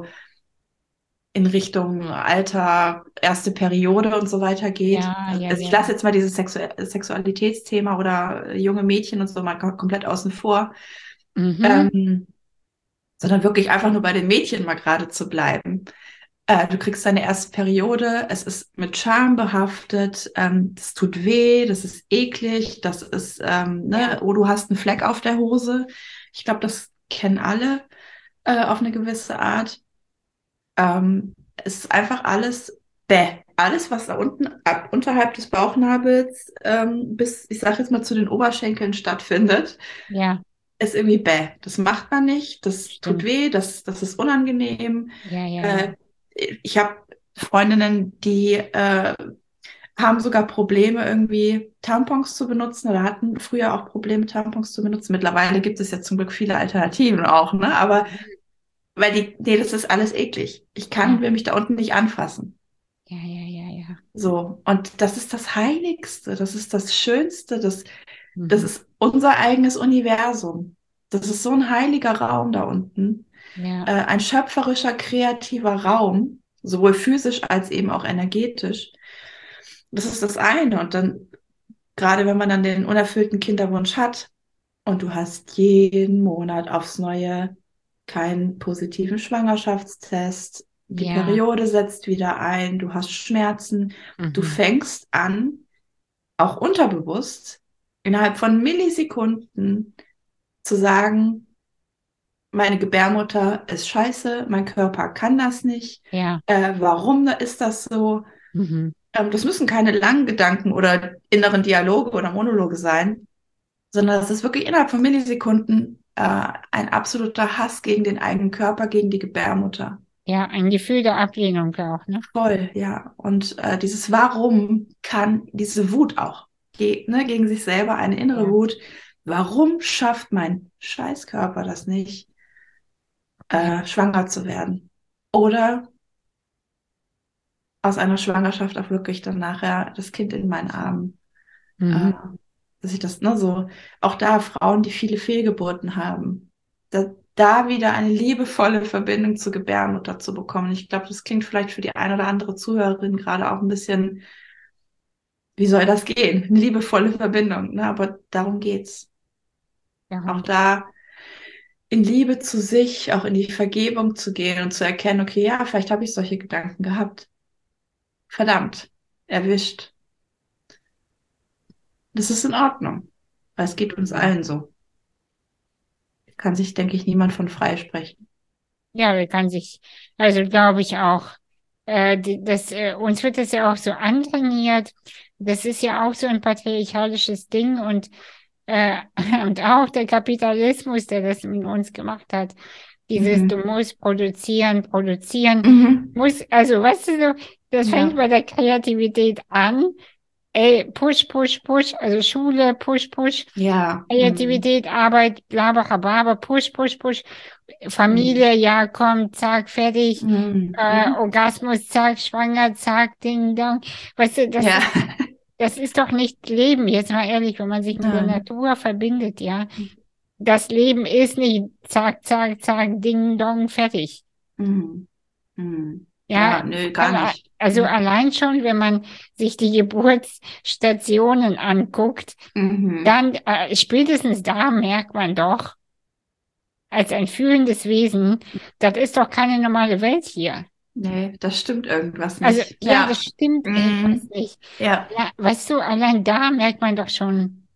in Richtung Alter, erste Periode und so weiter geht. ja, ja, Also ich ja, lasse jetzt mal dieses Sexu Sexualitätsthema oder junge Mädchen und so mal kom- komplett außen vor, mhm, ähm, sondern wirklich einfach nur bei den Mädchen mal gerade zu bleiben. Äh, du kriegst deine erste Periode, es ist mit Scham behaftet, ähm, das tut weh, das ist eklig, das ist, ähm, ja, ne, oh, du hast einen Fleck auf der Hose. Ich glaube, das kennen alle äh, auf eine gewisse Art. Ähm, es ist einfach alles bäh. Alles, was da unten ab, unterhalb des Bauchnabels ähm, bis, ich sage jetzt mal, zu den Oberschenkeln stattfindet, ja, ist irgendwie bäh. Das macht man nicht, das tut stimmt, weh, das, das ist unangenehm. ja, ja, ja, Äh, ich habe Freundinnen, die äh, haben sogar Probleme, irgendwie Tampons zu benutzen oder hatten früher auch Probleme, Tampons zu benutzen. Mittlerweile gibt es ja zum Glück viele Alternativen auch, ne? Aber mhm, weil die, nee, das ist alles eklig. Ich kann ja, und will mich da unten nicht anfassen. ja, ja, ja, ja, So. Und das ist das Heiligste, das ist das Schönste, das, das mhm, ist unser eigenes Universum. Das ist so ein heiliger Raum da unten. ja, Äh, ein schöpferischer, kreativer Raum, sowohl physisch als eben auch energetisch. Das ist das eine. Und dann, gerade wenn man dann den unerfüllten Kinderwunsch hat, und du hast jeden Monat aufs Neue keinen positiven Schwangerschaftstest, die Ja. Periode setzt wieder ein, du hast Schmerzen, du Mhm. fängst an, auch unterbewusst, innerhalb von Millisekunden zu sagen, meine Gebärmutter ist scheiße, mein Körper kann das nicht, Ja. äh, warum ist das so? Mhm. Ähm, das müssen keine langen Gedanken oder inneren Dialoge oder Monologe sein, sondern es ist wirklich innerhalb von Millisekunden äh, ein absoluter Hass gegen den eigenen Körper, gegen die Gebärmutter. Ja, ein Gefühl der Ablehnung auch, ne? Voll, ja. Und äh, dieses Warum kann, diese Wut auch, ge ne, gegen sich selber, eine innere Ja. Wut. Warum schafft mein Scheißkörper das nicht, Ja. äh, schwanger zu werden? Oder aus einer Schwangerschaft auch wirklich dann nachher das Kind in meinen Armen. Äh, Mhm. dass ich das, ne, so, auch da Frauen, die viele Fehlgeburten haben, da, da wieder eine liebevolle Verbindung zur Gebärmutter zu bekommen. Ich glaube, das klingt vielleicht für die eine oder andere Zuhörerin gerade auch ein bisschen, wie soll das gehen? Eine liebevolle Verbindung, ne? Aber darum geht's. Auch Darum geht. da in Liebe zu sich, auch in die Vergebung zu gehen und zu erkennen, okay, ja, vielleicht habe ich solche Gedanken gehabt. Verdammt, erwischt. Das ist in Ordnung, weil es geht uns Mhm. allen so. Kann sich, denke ich, niemand von freisprechen. Ja, wer kann sich, also glaube ich auch, äh, die, das, äh, uns wird das ja auch so antrainiert. Das ist ja auch so ein patriarchalisches Ding und, äh, und auch der Kapitalismus, der das in uns gemacht hat. Dieses, du Mhm. musst produzieren, produzieren, Mhm. muss, also weißt du, so, das fängt Ja, bei der Kreativität an. Ey, push, push, push, also Schule, push, push, ja, mhm. Kreativität, Arbeit, bla, bla, bla, bla, push, push, push. Mhm. Familie, ja, komm, zack, fertig. Mhm. Äh, Mhm. Orgasmus, zack, schwanger, zack, ding, dong. Weißt du, das Ja, ist, das ist doch nicht Leben, jetzt mal ehrlich, wenn man sich mit der nein. Natur verbindet, ja. Das Leben ist nicht zack, zack, zack, ding, dong, fertig. Mhm. Mhm. Ja, Ja, nö, gar alle- nicht. also Ja. allein schon, wenn man sich die Geburtsstationen anguckt, Mhm. dann äh, spätestens da merkt man doch, als ein fühlendes Wesen, das ist doch keine normale Welt hier. Nee, das stimmt irgendwas Also, nicht. ja, das Ja. stimmt irgendwas Mhm. nicht. Ja. Ja, weißt du, allein da merkt man doch schon,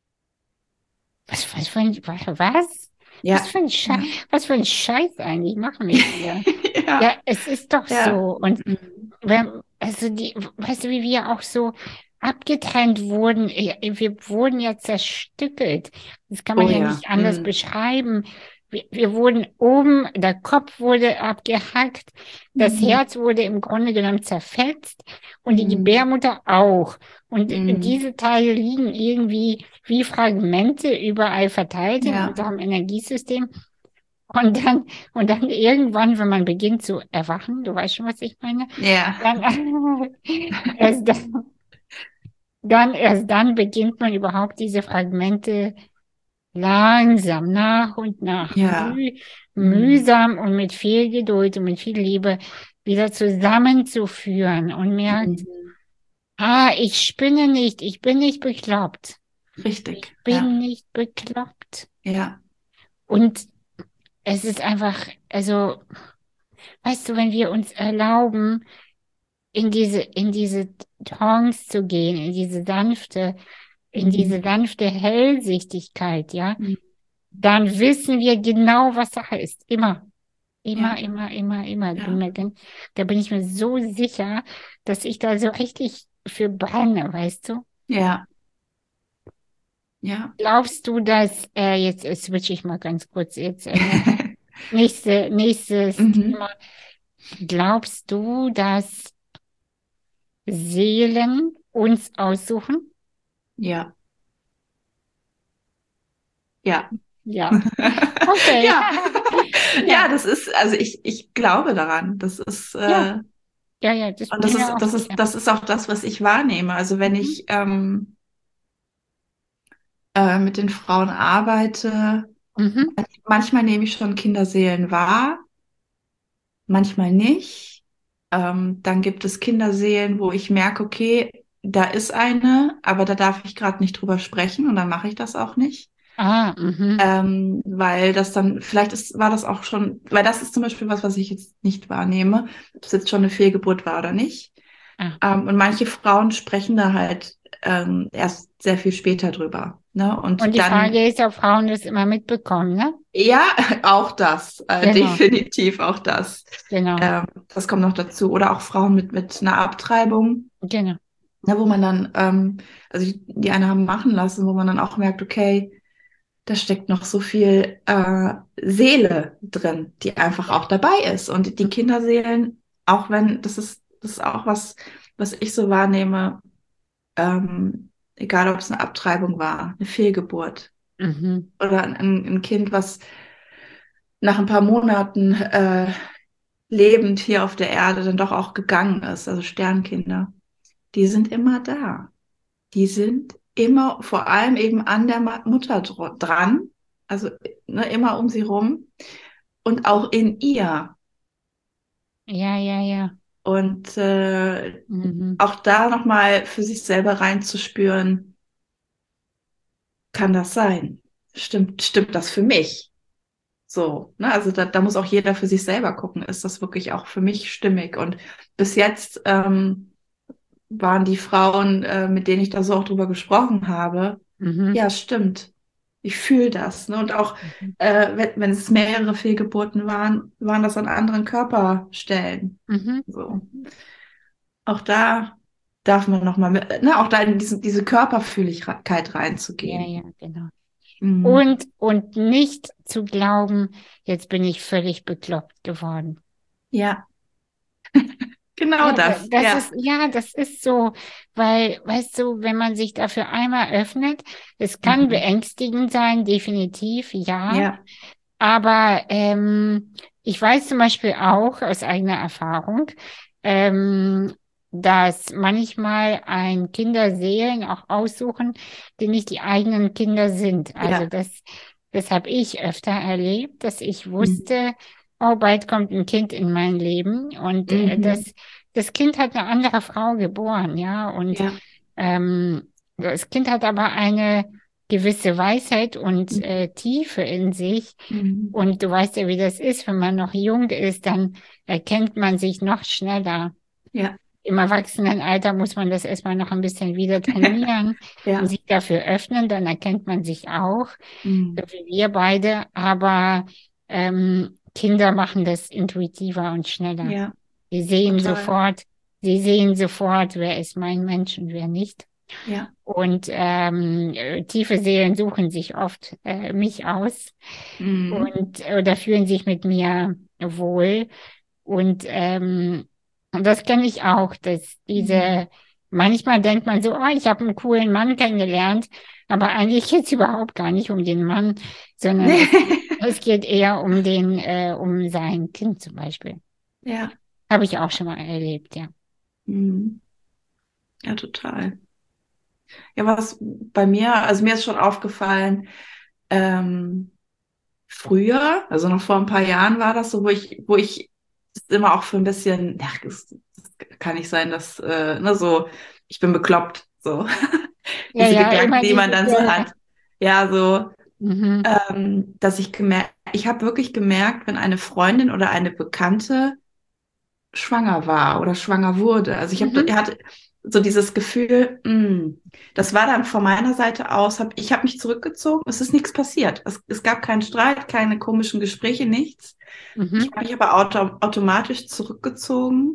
was, was für ein, was, was? Was Ja. für ein Scheiß, Ja. was für ein Scheiß eigentlich machen wir hier? Ja. Ja, es ist doch Ja. so. Und Mhm. wenn, also die, weißt du, wie wir auch so abgetrennt wurden, äh, wir wurden ja zerstückelt. Das kann man Oh ja ja. nicht anders Mhm. beschreiben. Wir, wir wurden oben, der Kopf wurde abgehackt, das Mhm. Herz wurde im Grunde genommen zerfetzt und die Mhm. Gebärmutter auch. Und Mhm. diese Teile liegen irgendwie wie Fragmente überall verteilt in Ja. unserem Energiesystem. Und dann, und dann irgendwann, wenn man beginnt zu erwachen, du weißt schon, was ich meine, Ja. dann, erst dann, dann, erst dann beginnt man überhaupt diese Fragmente langsam, nach und nach, Ja. müh, Mhm. mühsam und mit viel Geduld und mit viel Liebe wieder zusammenzuführen und merkt, Mhm. ah, ich spinne nicht, ich bin nicht bekloppt. Ich Richtig. Ja. bin nicht bekloppt. Ja. Und es ist einfach, also, weißt du, wenn wir uns erlauben, in diese, in diese Trance zu gehen, in diese sanfte, in Mhm. diese sanfte Hellsichtigkeit, ja, Mhm. dann wissen wir genau, was Sache ist. Immer, immer, Ja. immer, immer, immer. Bin Ja. mir, gan- da bin ich mir so sicher, dass ich da so richtig für brenne, weißt du? Ja. Ja. Glaubst du, dass, äh, jetzt äh, switche ich mal ganz kurz, jetzt äh, nächste, nächstes Mhm. Thema. Glaubst du, dass Seelen uns aussuchen? Ja. Ja. Ja. Okay. Ja. Ja, Ja, das ist, also ich, ich glaube daran. Das ist, ja, äh, ja, ja, das und bin das ich mir ist, auch das ist, sicher. das ist auch das, was ich wahrnehme. Also wenn Mhm. ich ähm, äh, mit den Frauen arbeite, Mhm. manchmal nehme ich schon Kinderseelen wahr, manchmal nicht. Ähm, dann gibt es Kinderseelen, wo ich merke, okay, da ist eine, aber da darf ich gerade nicht drüber sprechen und dann mache ich das auch nicht. Ah, mhm. Ähm, weil das dann, vielleicht ist, war das auch schon, weil das ist zum Beispiel was, was ich jetzt nicht wahrnehme, ob es jetzt schon eine Fehlgeburt war oder nicht. Ah. Ähm, und manche Frauen sprechen da halt ähm, erst sehr viel später drüber. Ne? Und Und die dann, Frage ist, ob Frauen das immer mitbekommen, ne? ja, auch das, äh, Genau, definitiv auch das. genau, Ähm, das kommt noch dazu. Oder auch Frauen mit, mit einer Abtreibung, genau. ne, wo man dann, ähm, also die, die eine haben machen lassen, wo man dann auch merkt, okay, da steckt noch so viel äh, Seele drin, die einfach Ja. auch dabei ist. Und die Mhm. Kinderseelen, auch wenn, das ist, das ist auch was, was ich so wahrnehme, ähm, egal ob es eine Abtreibung war, eine Fehlgeburt Mhm. oder ein, ein Kind, was nach ein paar Monaten äh, lebend hier auf der Erde dann doch auch gegangen ist, also Sternkinder, die sind immer da. Die sind immer vor allem eben an der Ma- Mutter dr dran, also ne, immer um sie rum und auch in ihr. Ja, ja, ja. Und äh, Mhm. auch da nochmal für sich selber reinzuspüren, kann das sein? Stimmt, stimmt das für mich? So, ne? Also da, da muss auch jeder für sich selber gucken, ist das wirklich auch für mich stimmig? Und bis jetzt ähm, waren die Frauen, äh, mit denen ich da so auch drüber gesprochen habe, Mhm. ja, stimmt. Ich fühle das. Ne? Und auch Mhm. äh, wenn, wenn es mehrere Fehlgeburten waren, waren das an anderen Körperstellen. Mhm. So. Mhm. Auch da darf man nochmal, ne, auch da in diese, diese Körperfühligkeit Ja, reinzugehen. ja, genau. Mhm. Und, und nicht zu glauben, jetzt bin ich völlig bekloppt geworden. Ja, genau Ja, da- das. das Ja, ist, ja, das ist so, weil, weißt du, wenn man sich dafür einmal öffnet, es kann mhm. beängstigend sein, definitiv, ja, Ja, aber ähm, ich weiß zum Beispiel auch aus eigener Erfahrung, ähm, dass manchmal ein Kinderseelen auch aussuchen, die nicht die eigenen Kinder sind. Also ja. das, das habe ich öfter erlebt, dass ich Mhm. wusste, oh, bald kommt ein Kind in mein Leben und äh, Mhm. das, das Kind hat eine andere Frau geboren, ja, und Ja. ähm, das Kind hat aber eine gewisse Weisheit und Mhm. äh, Tiefe in sich. Mhm. Und du weißt ja, wie das ist, wenn man noch jung ist, dann erkennt man sich noch schneller. Ja. Im Erwachsenenalter muss man das erstmal noch ein bisschen wieder trainieren und Ja. sich dafür öffnen, dann erkennt man sich auch, so Mhm. wie wir beide. Aber ähm, Kinder machen das intuitiver und schneller. Ja. Sie sehen Total. sofort, sie sehen sofort, wer ist mein Mensch und wer nicht. Ja. Und ähm, äh, tiefe Seelen suchen sich oft äh, mich aus Mhm. und oder fühlen sich mit mir wohl. Und ähm, und das kenne ich auch, dass Mhm. diese, manchmal denkt man so, oh, ich habe einen coolen Mann kennengelernt, aber eigentlich geht es überhaupt gar nicht um den Mann, sondern es, es geht eher um den, äh, um sein Kind zum Beispiel. Ja. Habe ich auch schon mal erlebt, ja. Mhm. Ja, total. Ja, was bei mir, also mir ist schon aufgefallen, ähm, früher, also noch vor ein paar Jahren war das so, wo ich, wo ich es immer auch für ein bisschen, ja, das, das kann nicht sein, dass, äh, ne, so, ich bin bekloppt, so, Ja, diese ja, Gedanken, immer die man dann so dieselbe. hat. Ja, so, Mhm. ähm, dass ich gemerkt, ich habe wirklich gemerkt, wenn eine Freundin oder eine Bekannte schwanger war oder schwanger wurde. Also ich habe, Mhm. er hatte so dieses Gefühl, mh, das war dann von meiner Seite aus, hab, ich habe mich zurückgezogen, es ist nichts passiert. Es, es gab keinen Streit, keine komischen Gespräche, nichts. Ich Mhm. habe mich aber auto, automatisch zurückgezogen,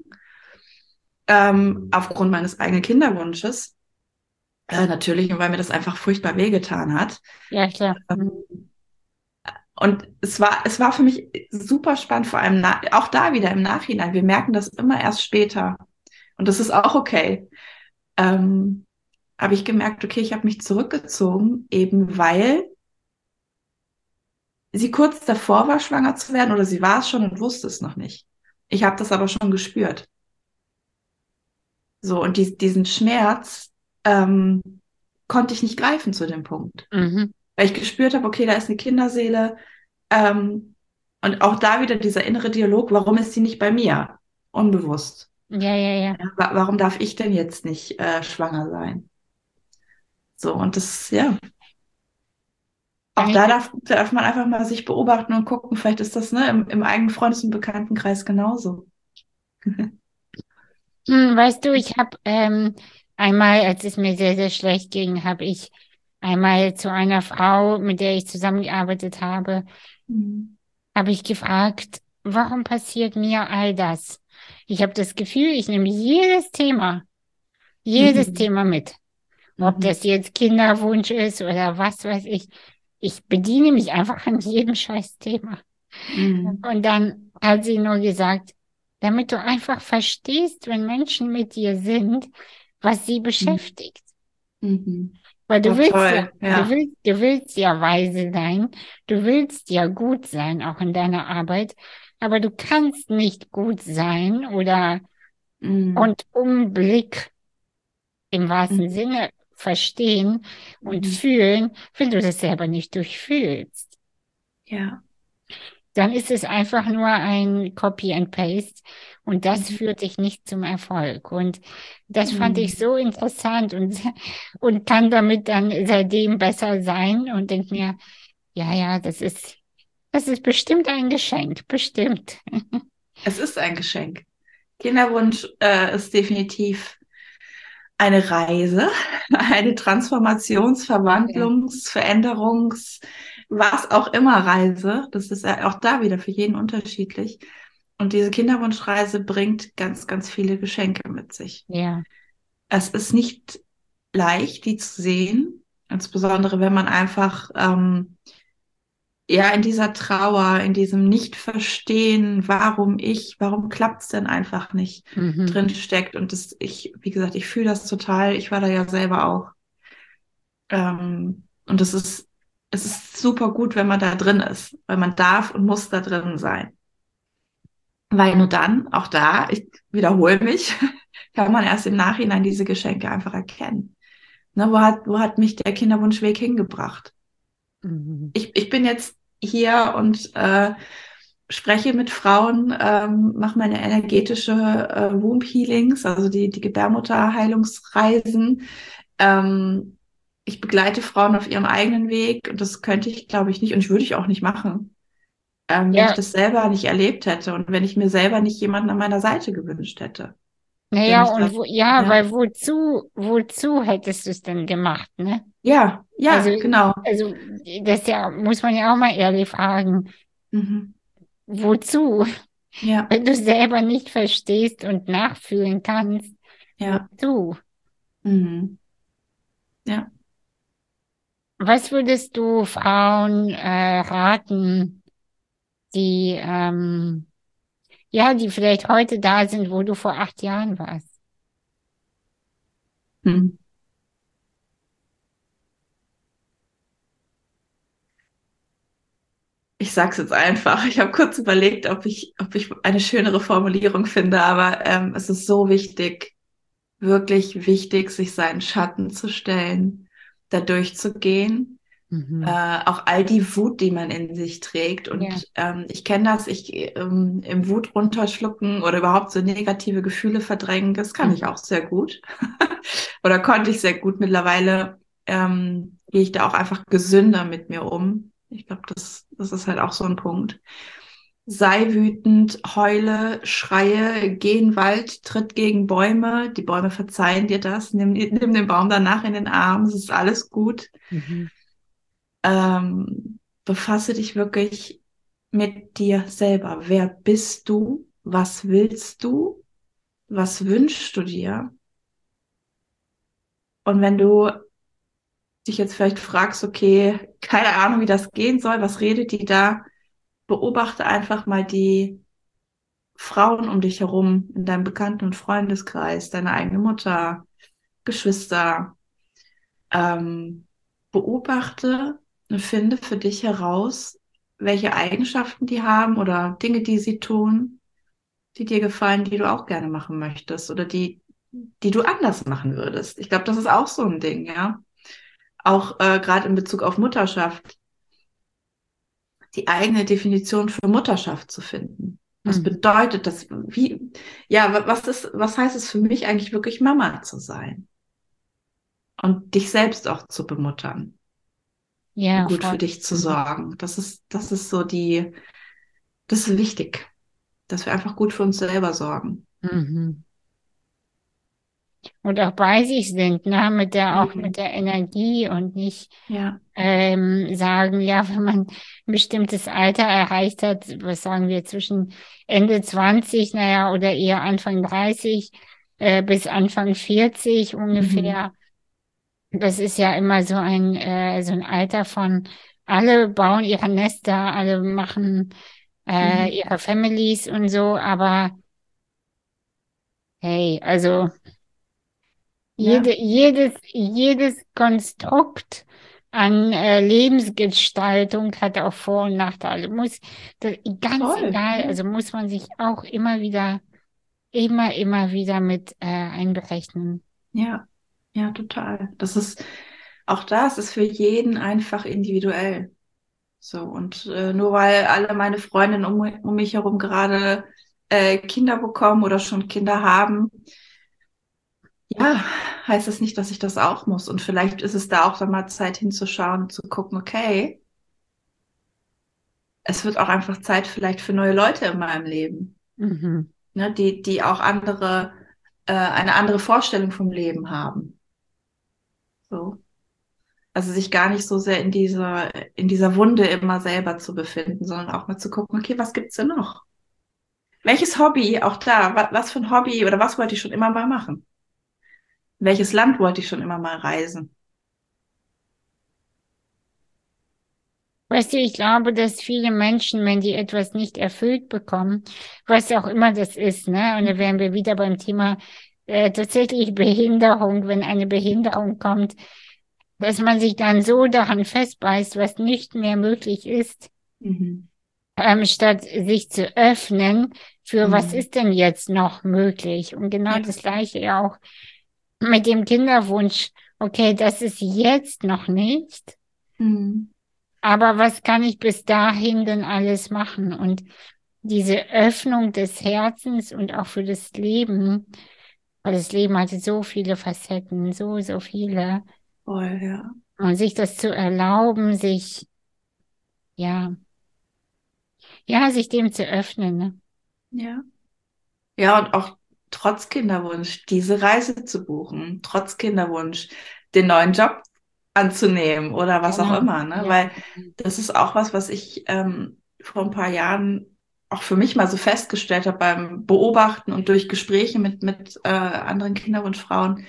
ähm, aufgrund meines eigenen Kinderwunsches. Äh, natürlich, und weil mir das einfach furchtbar wehgetan hat. Ja, klar. Mhm. Ähm, Und es war, es war für mich super spannend, vor allem na, auch da wieder im Nachhinein. Wir merken das immer erst später. Und das ist auch okay. Ähm, habe ich gemerkt, okay, ich habe mich zurückgezogen, eben weil sie kurz davor war, schwanger zu werden, oder sie war es schon und wusste es noch nicht. Ich habe das aber schon gespürt. So, und die, diesen Schmerz ähm, konnte ich nicht greifen zu dem Punkt. Mhm. Weil ich gespürt habe, okay, da ist eine Kinderseele. Ähm, und auch da wieder dieser innere Dialog, warum ist sie nicht bei mir? Unbewusst. Ja, ja, ja. Ja, wa- warum darf ich denn jetzt nicht äh, schwanger sein? So, und das, ja. auch da darf, darf man einfach mal sich beobachten und gucken, vielleicht ist das ne, im, im eigenen Freundes- und Bekanntenkreis genauso. Hm, weißt du, ich habe ähm, einmal, als es mir sehr, sehr schlecht ging, habe ich einmal zu einer Frau, mit der ich zusammengearbeitet habe, Mhm. habe ich gefragt, warum passiert mir all das? Ich habe das Gefühl, ich nehme jedes Thema, jedes Mhm. Thema mit. Ob Mhm. das jetzt Kinderwunsch ist oder was weiß ich. Ich bediene mich einfach an jedem scheiß Thema. Mhm. Und dann hat sie nur gesagt, damit du einfach verstehst, wenn Menschen mit dir sind, was sie Mhm. beschäftigt. Mhm. Weil du Oh, willst ja, toll, du ja. willst, du willst ja weise sein, du willst ja gut sein, auch in deiner Arbeit, aber du kannst nicht gut sein oder Mhm. Rundumblick im wahrsten Mhm. Sinne verstehen und Mhm. fühlen, wenn du das selber nicht durchfühlst. Ja. Dann ist es einfach nur ein Copy and Paste und das Mhm. führt dich nicht zum Erfolg. Und das fand ich Mhm. so interessant und, und kann damit dann seitdem besser sein und denke mir, ja, ja, das ist, das ist bestimmt ein Geschenk, bestimmt. Es ist ein Geschenk. Kinderwunsch äh, ist definitiv eine Reise, eine Transformations-, Ja, Verwandlungs-, Veränderungs-, was auch immer Reise. Das ist ja auch da wieder für jeden unterschiedlich. Und diese Kinderwunschreise bringt ganz, ganz viele Geschenke mit sich. ja, Es ist nicht leicht, die zu sehen, insbesondere wenn man einfach ähm, ja in dieser Trauer, in diesem Nicht-Verstehen, warum ich, warum klappt's denn einfach nicht, mhm. drin steckt. Und das, ich, wie gesagt, ich fühle das total. Ich war da ja selber auch. Ähm, und es ist, es ist super gut, wenn man da drin ist, weil man darf und muss da drin sein. Weil nur dann, auch da, ich wiederhole mich, kann man erst im Nachhinein diese Geschenke einfach erkennen. Ne, wo hat, wo hat mich der Kinderwunschweg hingebracht? Mhm. Ich, ich bin jetzt hier und äh, spreche mit Frauen, ähm, mache meine energetische äh, Womb Healings, also die, die Gebärmutterheilungsreisen. Ähm, Ich begleite Frauen auf ihrem eigenen Weg und das könnte ich, glaube ich, nicht und würde ich auch nicht machen, ähm, wenn ich Ja, das selber nicht erlebt hätte und wenn ich mir selber nicht jemanden an meiner Seite gewünscht hätte, der naja, mich da, und wo, ja, ja, weil wozu, wozu hättest du es denn gemacht, ne? ja, Also, ja, genau. also, das ja, muss man ja auch mal ehrlich fragen, Mhm. wozu? Ja, Wenn du selber nicht verstehst und nachfühlen kannst, ja, wozu? mhm. Ja. Was würdest du Frauen äh, raten, die, ähm, ja, die vielleicht heute da sind, wo du vor acht Jahren warst? Mhm. Ich sag's jetzt einfach. Ich habe kurz überlegt, ob ich, ob ich eine schönere Formulierung finde, aber ähm, es ist so wichtig, wirklich wichtig, sich seinen Schatten zu stellen, da durchzugehen. Äh, Mhm. auch all die Wut, die man in sich trägt. Ja. Und ähm, ich kenne das, ich ähm, im Wut runterschlucken oder überhaupt so negative Gefühle verdrängen, das kann ich Mhm. auch sehr gut. Oder konnte ich sehr gut. Mittlerweile ähm, gehe ich da auch einfach gesünder mit mir um. Ich glaube, das, das ist halt auch so ein Punkt. Sei wütend, heule, schreie, geh in den Wald, tritt gegen Bäume. Die Bäume verzeihen dir das. Nimm, nimm den Baum danach in den Arm. Es ist alles gut. Mhm. Ähm, befasse dich wirklich mit dir selber. Wer bist du? Was willst du? Was wünschst du dir? Und wenn du dich jetzt vielleicht fragst, okay, keine Ahnung, wie das gehen soll, was redet die da? Beobachte einfach mal die Frauen um dich herum in deinem Bekannten- und Freundeskreis, deine eigene Mutter, Geschwister. Ähm, beobachte und finde für dich heraus, welche Eigenschaften die haben oder Dinge, die sie tun, die dir gefallen, die du auch gerne machen möchtest oder die, die du anders machen würdest. Ich glaube, das ist auch so ein Ding, ja. Auch äh, gerade in Bezug auf Mutterschaft, die eigene Definition für Mutterschaft zu finden. Was Mhm. bedeutet das? Wie, ja, was ist, was heißt es für mich eigentlich wirklich Mama zu sein und dich selbst auch zu bemuttern? Ja, gut für voll. dich zu Mhm. sorgen. Das ist, das ist so die, das ist wichtig, dass wir einfach gut für uns selber sorgen. Mhm. Und auch bei sich sind, ne, mit der, auch mit Mhm. der Energie und nicht Ja. ähm, sagen, ja, wenn man ein bestimmtes Alter erreicht hat, was sagen wir, zwischen Ende zwanzig, naja, oder eher Anfang dreißig äh, bis Anfang vierzig Mhm. ungefähr. Das ist ja immer so ein, äh, so ein Alter von, alle bauen ihre Nester, alle machen äh, Mhm. ihre Families und so, aber hey, also Ja, Jede, jedes, jedes Konstrukt an äh, Lebensgestaltung hat auch Vor- und Nachteile. Muss, das, ganz voll. egal, Ja. also muss man sich auch immer wieder, immer, immer wieder mit äh, einberechnen. Ja, ja, total. Das ist, auch das ist für jeden einfach individuell. So, und äh, nur weil alle meine Freundinnen um, um mich herum gerade äh, Kinder bekommen oder schon Kinder haben, ja, heißt das nicht, dass ich das auch muss. Und vielleicht ist es da auch dann mal Zeit hinzuschauen und zu gucken, okay, es wird auch einfach Zeit vielleicht für neue Leute in meinem Leben, Mhm. ne, die, die auch andere, äh, eine andere Vorstellung vom Leben haben. So. Also sich gar nicht so sehr in dieser, in dieser Wunde immer selber zu befinden, sondern auch mal zu gucken, okay, was gibt's denn noch? Welches Hobby, auch da, was, was für ein Hobby oder was wollte ich schon immer mal machen? Welches Land wollte ich schon immer mal reisen? Weißt du, ich glaube, dass viele Menschen, wenn die etwas nicht erfüllt bekommen, was auch immer das ist, ne, und da wären wir wieder beim Thema äh, tatsächlich Behinderung, wenn eine Behinderung kommt, dass man sich dann so daran festbeißt, was nicht mehr möglich ist, Mhm. ähm, statt sich zu öffnen für was Mhm. ist denn jetzt noch möglich. Und genau Ja. das Gleiche ja auch mit dem Kinderwunsch. Okay, das ist jetzt noch nicht, Mhm. aber was kann ich bis dahin denn alles machen? Und diese Öffnung des Herzens und auch für das Leben, weil das Leben hatte so viele Facetten, so, so viele. Voll, ja. Und sich das zu erlauben, sich, ja, ja, sich dem zu öffnen, ne? Ja. Ja, und auch trotz Kinderwunsch diese Reise zu buchen, trotz Kinderwunsch den neuen Job anzunehmen oder was auch Genau, immer, ne? ja. Weil das ist auch was, was ich ähm, vor ein paar Jahren auch für mich mal so festgestellt habe beim Beobachten und durch Gespräche mit, mit äh, anderen Kinderwunschfrauen.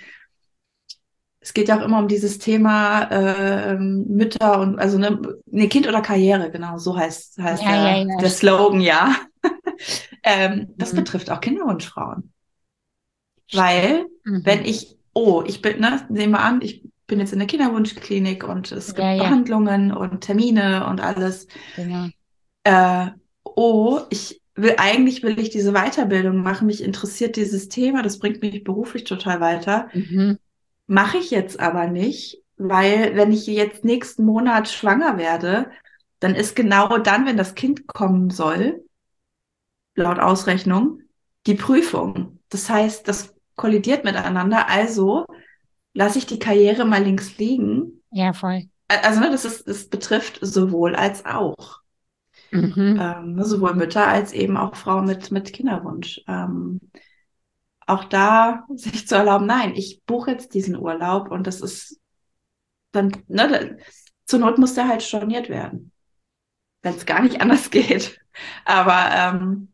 Es geht ja auch immer um dieses Thema ähm, Mütter und also ne, ne Kind oder Karriere, genau, so heißt, heißt Ja, ja, der, ja, der stimmt. Slogan, ja. Ähm, das Mhm. betrifft auch Kinderwunschfrauen. Stimmt. Weil, wenn Mhm. ich, oh, ich bin, ne, nehmen wir an, ich bin jetzt in der Kinderwunschklinik und es Ja, gibt ja, Behandlungen und Termine und alles. genau. Äh, oh, ich will, eigentlich will ich diese Weiterbildung machen, mich interessiert dieses Thema, das bringt mich beruflich total weiter. Mhm. Mache ich jetzt aber nicht, weil wenn ich jetzt nächsten Monat schwanger werde, dann ist genau dann, wenn das Kind kommen soll, laut Ausrechnung, die Prüfung. Das heißt, das kollidiert miteinander. Also lasse ich die Karriere mal links liegen. Ja, voll. Also, ne, das ist, das betrifft sowohl als auch. Mhm. Ähm, ne, sowohl Mütter als eben auch Frauen mit, mit Kinderwunsch. Ähm, auch da sich zu erlauben, nein, ich buche jetzt diesen Urlaub und das ist dann, ne, da, zur Not muss der halt storniert werden, wenn es gar nicht anders geht. Aber ähm,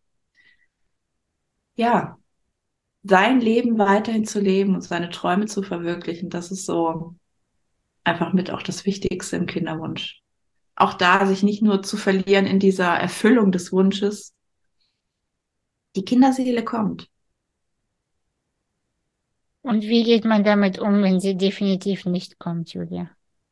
ja, sein Leben weiterhin zu leben und seine Träume zu verwirklichen, das ist so einfach mit auch das Wichtigste im Kinderwunsch. Auch da sich nicht nur zu verlieren in dieser Erfüllung des Wunsches. Die Kinderseele kommt. Und wie geht man damit um, wenn sie definitiv nicht kommt, Julia?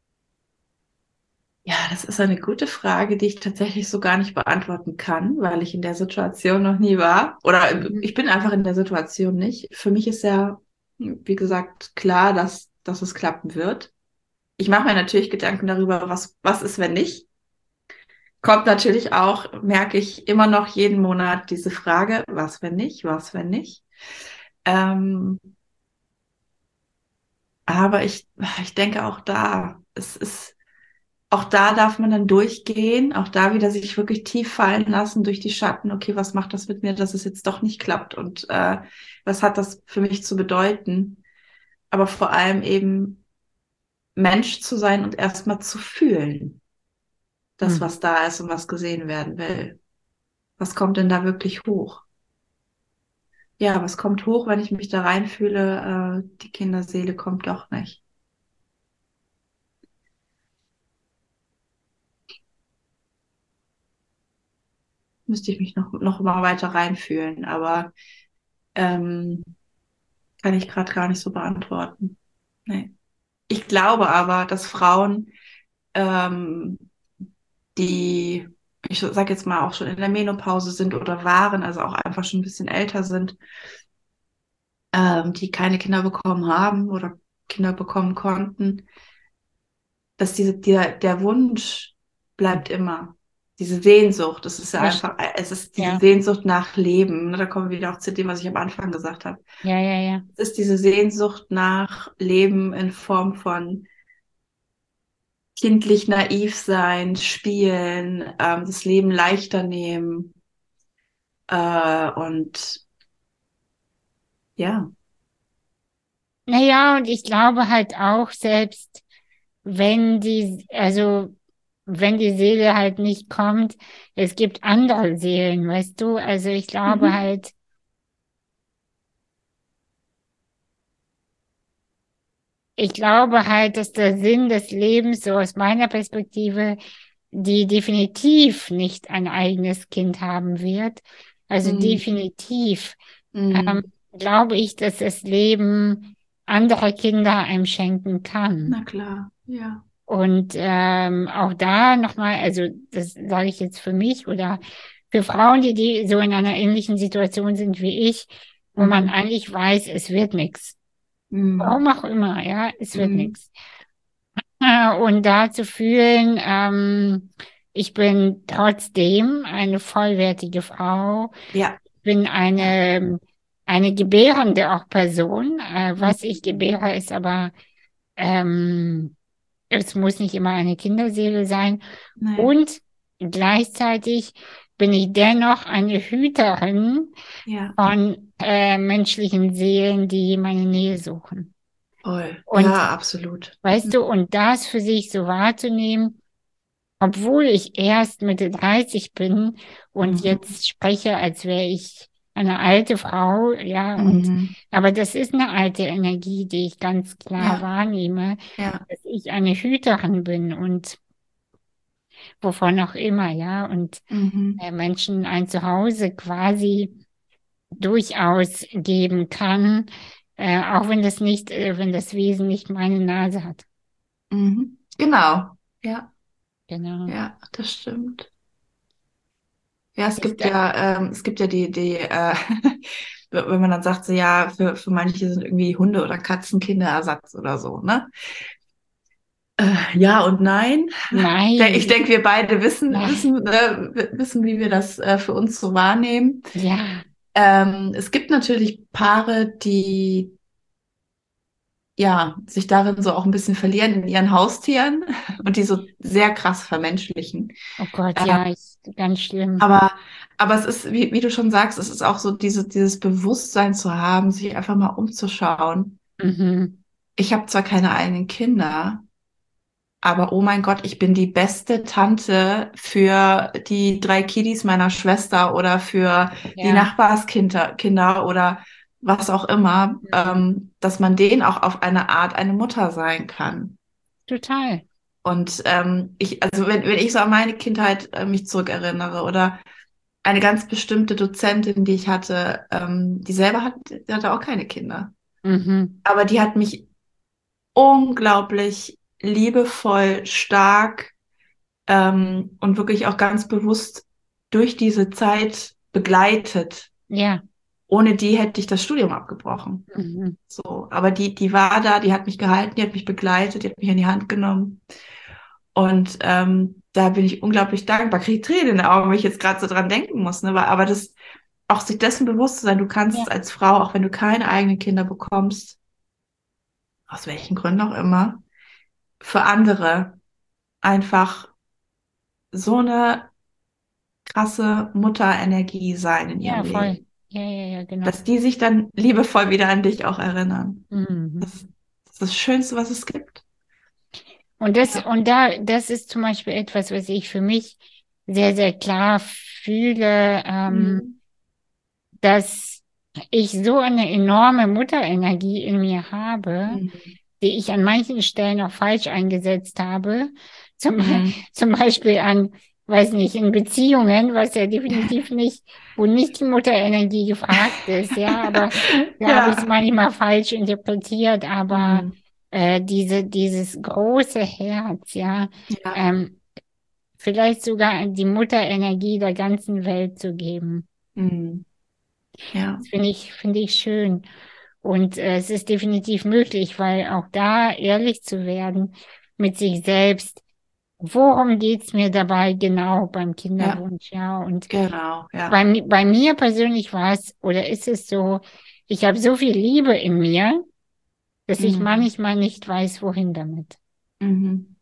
Ja, das ist eine gute Frage, die ich tatsächlich so gar nicht beantworten kann, weil ich in der Situation noch nie war. Oder Mhm. ich bin einfach in der Situation nicht. Für mich ist ja, wie gesagt, klar, dass, dass es klappen wird. Ich mache mir natürlich Gedanken darüber, was, was ist, wenn nicht. Kommt natürlich auch, merke ich immer noch jeden Monat diese Frage, was, wenn nicht, was, wenn nicht. Ähm, aber ich, ich denke auch da, es ist, auch da darf man dann durchgehen, auch da wieder sich wirklich tief fallen lassen durch die Schatten. Okay, was macht das mit mir, dass es jetzt doch nicht klappt und äh, was hat das für mich zu bedeuten? Aber vor allem eben Mensch zu sein und erstmal zu fühlen, das, Mhm. was da ist und was gesehen werden will. Was kommt denn da wirklich hoch? Ja, was kommt hoch, wenn ich mich da reinfühle? Äh, die Kinderseele kommt doch nicht. Müsste ich mich noch, noch mal weiter reinfühlen, aber ähm, kann ich gerade gar nicht so beantworten. Nee. Ich glaube aber, dass Frauen, ähm, die, ich sag jetzt mal, auch schon in der Menopause sind oder waren, also auch einfach schon ein bisschen älter sind, ähm, die keine Kinder bekommen haben oder Kinder bekommen konnten, dass diese, der, der Wunsch bleibt immer. Diese Sehnsucht, es ist ja Das einfach, stimmt. es ist diese Ja, Sehnsucht nach Leben. Ne? Da kommen wir wieder auch zu dem, was ich am Anfang gesagt habe. ja, ja, ja. Es ist diese Sehnsucht nach Leben in Form von kindlich naiv sein, spielen, ähm, das Leben leichter nehmen. Äh, und ja. Naja, und ich glaube halt auch, selbst wenn die, also wenn die Seele halt nicht kommt, es gibt andere Seelen, weißt du? Also ich glaube Mhm. halt, ich glaube halt, dass der Sinn des Lebens, so aus meiner Perspektive, die definitiv nicht ein eigenes Kind haben wird. Also Mhm. definitiv, ähm, Mhm. glaube ich, dass das Leben andere Kinder einem schenken kann. Na klar, ja. Und ähm, auch da nochmal, also das sage ich jetzt für mich oder für Frauen, die, die so in einer ähnlichen Situation sind wie ich, wo man Mhm. eigentlich weiß, es wird nichts. Mhm. Warum auch immer, ja, es wird Mhm. nichts. Äh, Und da zu fühlen, ähm, ich bin trotzdem eine vollwertige Frau, Ja, bin ja. eine, eine gebärende auch Person. Äh, was Mhm. ich gebäre, ist aber, ähm, es muss nicht immer eine Kinderseele sein. Nee, Und gleichzeitig bin ich dennoch eine Hüterin ja, von äh, menschlichen Seelen, die meine Nähe suchen. voll. Und Ja, absolut. weißt du, und das für sich so wahrzunehmen, obwohl ich erst Mitte dreißig bin und Mhm. jetzt spreche, als wäre ich eine alte Frau, ja, und Mhm. aber das ist eine alte Energie, die ich ganz klar Ja, wahrnehme, ja. dass ich eine Hüterin bin und wovon auch immer, ja, und Mhm. äh, Menschen ein Zuhause quasi durchaus geben kann, äh, auch wenn das nicht, äh, wenn das Wesen nicht meine Nase hat. Mhm. Genau. Ja, Genau. ja, das stimmt. Ja, es Ist gibt da, ja, ähm, es gibt ja die, die, äh, wenn man dann sagt, so ja, für, für manche sind irgendwie Hunde oder Katzen Kinderersatz oder so, ne? Äh, ja und nein. Der- nein, Ich denke, wir beide wissen, nein, wissen, äh, w- wissen, wie wir das äh, für uns so wahrnehmen. ja, Ähm, es gibt natürlich Paare, die ja sich darin so auch ein bisschen verlieren in ihren Haustieren und die so sehr krass vermenschlichen. oh Gott, Ähm, ja, ist ganz schlimm. aber, aber es ist, wie, wie du schon sagst, es ist auch so diese, dieses Bewusstsein zu haben, sich einfach mal umzuschauen. Mhm. Ich habe zwar keine eigenen Kinder, aber oh mein Gott, ich bin die beste Tante für die drei Kiddies meiner Schwester oder für die Ja, Nachbarskinder, Kinder oder was auch immer, mhm. ähm, dass man denen auch auf eine Art eine Mutter sein kann. Total. Und ähm, ich, also wenn, wenn ich so an meine Kindheit äh, mich zurückerinnere oder eine ganz bestimmte Dozentin, die ich hatte, ähm, die selber hat, die hatte auch keine Kinder. Mhm. Aber die hat mich unglaublich liebevoll, stark ähm, und wirklich auch ganz bewusst durch diese Zeit begleitet. Ja, Ohne die hätte ich das Studium abgebrochen. mhm. So, aber die, die war da, die hat mich gehalten, die hat mich begleitet, die hat mich an die Hand genommen. Und ähm, da bin ich unglaublich dankbar. Kriege Tränen in den Augen, wenn ich jetzt gerade so dran denken muss. Ne? Aber aber das, auch sich dessen bewusst zu sein, du Ja, kannst als Frau, auch wenn du keine eigenen Kinder bekommst, aus welchen Gründen auch immer, für andere einfach so eine krasse Mutterenergie sein in ihrem Ja, voll. Leben, Ja, ja, ja, genau. dass die sich dann liebevoll wieder an dich auch erinnern. Mhm. Das, das ist das Schönste, was es gibt. Und das, Ja. und da, das ist zum Beispiel etwas, was ich für mich sehr, sehr klar fühle, ähm, Mhm. dass ich so eine enorme Mutterenergie in mir habe, Mhm. die ich an manchen Stellen auch falsch eingesetzt habe. Zum, Mhm. zum Beispiel an, weiß nicht, in Beziehungen, was ja definitiv nicht, wo nicht die Mutterenergie gefragt ist, ja, aber da habe ich es Ja. manchmal falsch interpretiert, aber Mhm. äh, diese, dieses große Herz, ja, Ja. ähm, vielleicht sogar die Mutterenergie der ganzen Welt zu geben. Mhm. Ja. Das finde ich, finde ich schön. Und äh, es ist definitiv möglich, weil auch da ehrlich zu werden mit sich selbst, worum geht's mir dabei genau beim Ja. Kinderwunsch, ja? Und Genau. Ja. bei, mi- bei mir persönlich war es oder ist es so, ich habe so viel Liebe in mir, dass ich Mhm. manchmal nicht weiß, wohin damit. Mhm.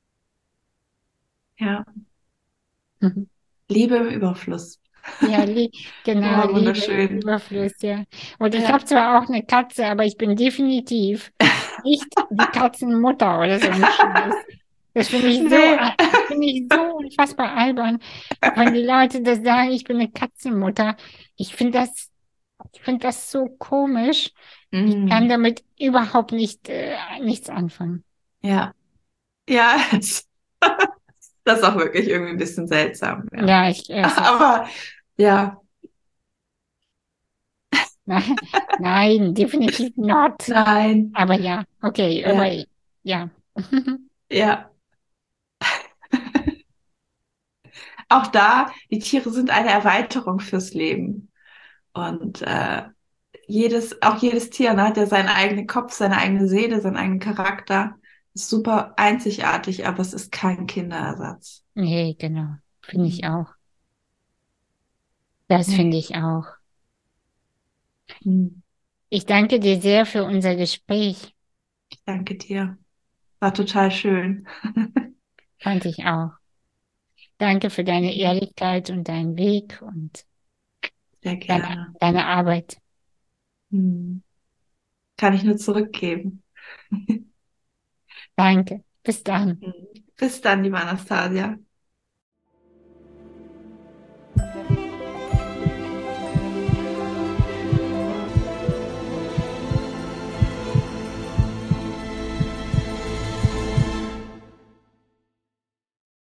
Ja. Mhm. Liebe im Überfluss. Ja, li genau, Oh, Liebe im wunderschön. Überfluss, ja. Und ich habe Ja. zwar auch eine Katze, aber ich bin definitiv nicht die Katzenmutter oder so ein Scheiß. Das finde ich so, Nee. a- das finde ich so unfassbar albern, wenn die Leute das sagen, ich bin eine Katzenmutter. Ich finde das, ich finde das so komisch. Ich kann Mhm. damit überhaupt nicht, äh, nichts anfangen. Ja. Ja. Das ist auch wirklich irgendwie ein bisschen seltsam, ja. Ja, ich, es ist, Aber ja, nein, nein, definitiv not. nein, Aber ja, okay, aber ja, ja. ja. Auch da, die Tiere sind eine Erweiterung fürs Leben. Und äh, jedes, auch jedes Tier, ne, hat ja seinen eigenen Kopf, seine eigene Seele, seinen eigenen Charakter. Ist super einzigartig, aber es ist kein Kinderersatz. Nee, genau. Finde ich Mhm. auch. Das finde Nee. ich auch. Mhm. Ich danke dir sehr für unser Gespräch. Ich danke dir. War total schön. Fand ich auch. Danke für deine Ehrlichkeit und deinen Weg und Sehr deine, gerne. deine Arbeit. Mhm. Kann ich nur zurückgeben. Danke. Bis dann. Mhm. Bis dann, liebe Anastasia.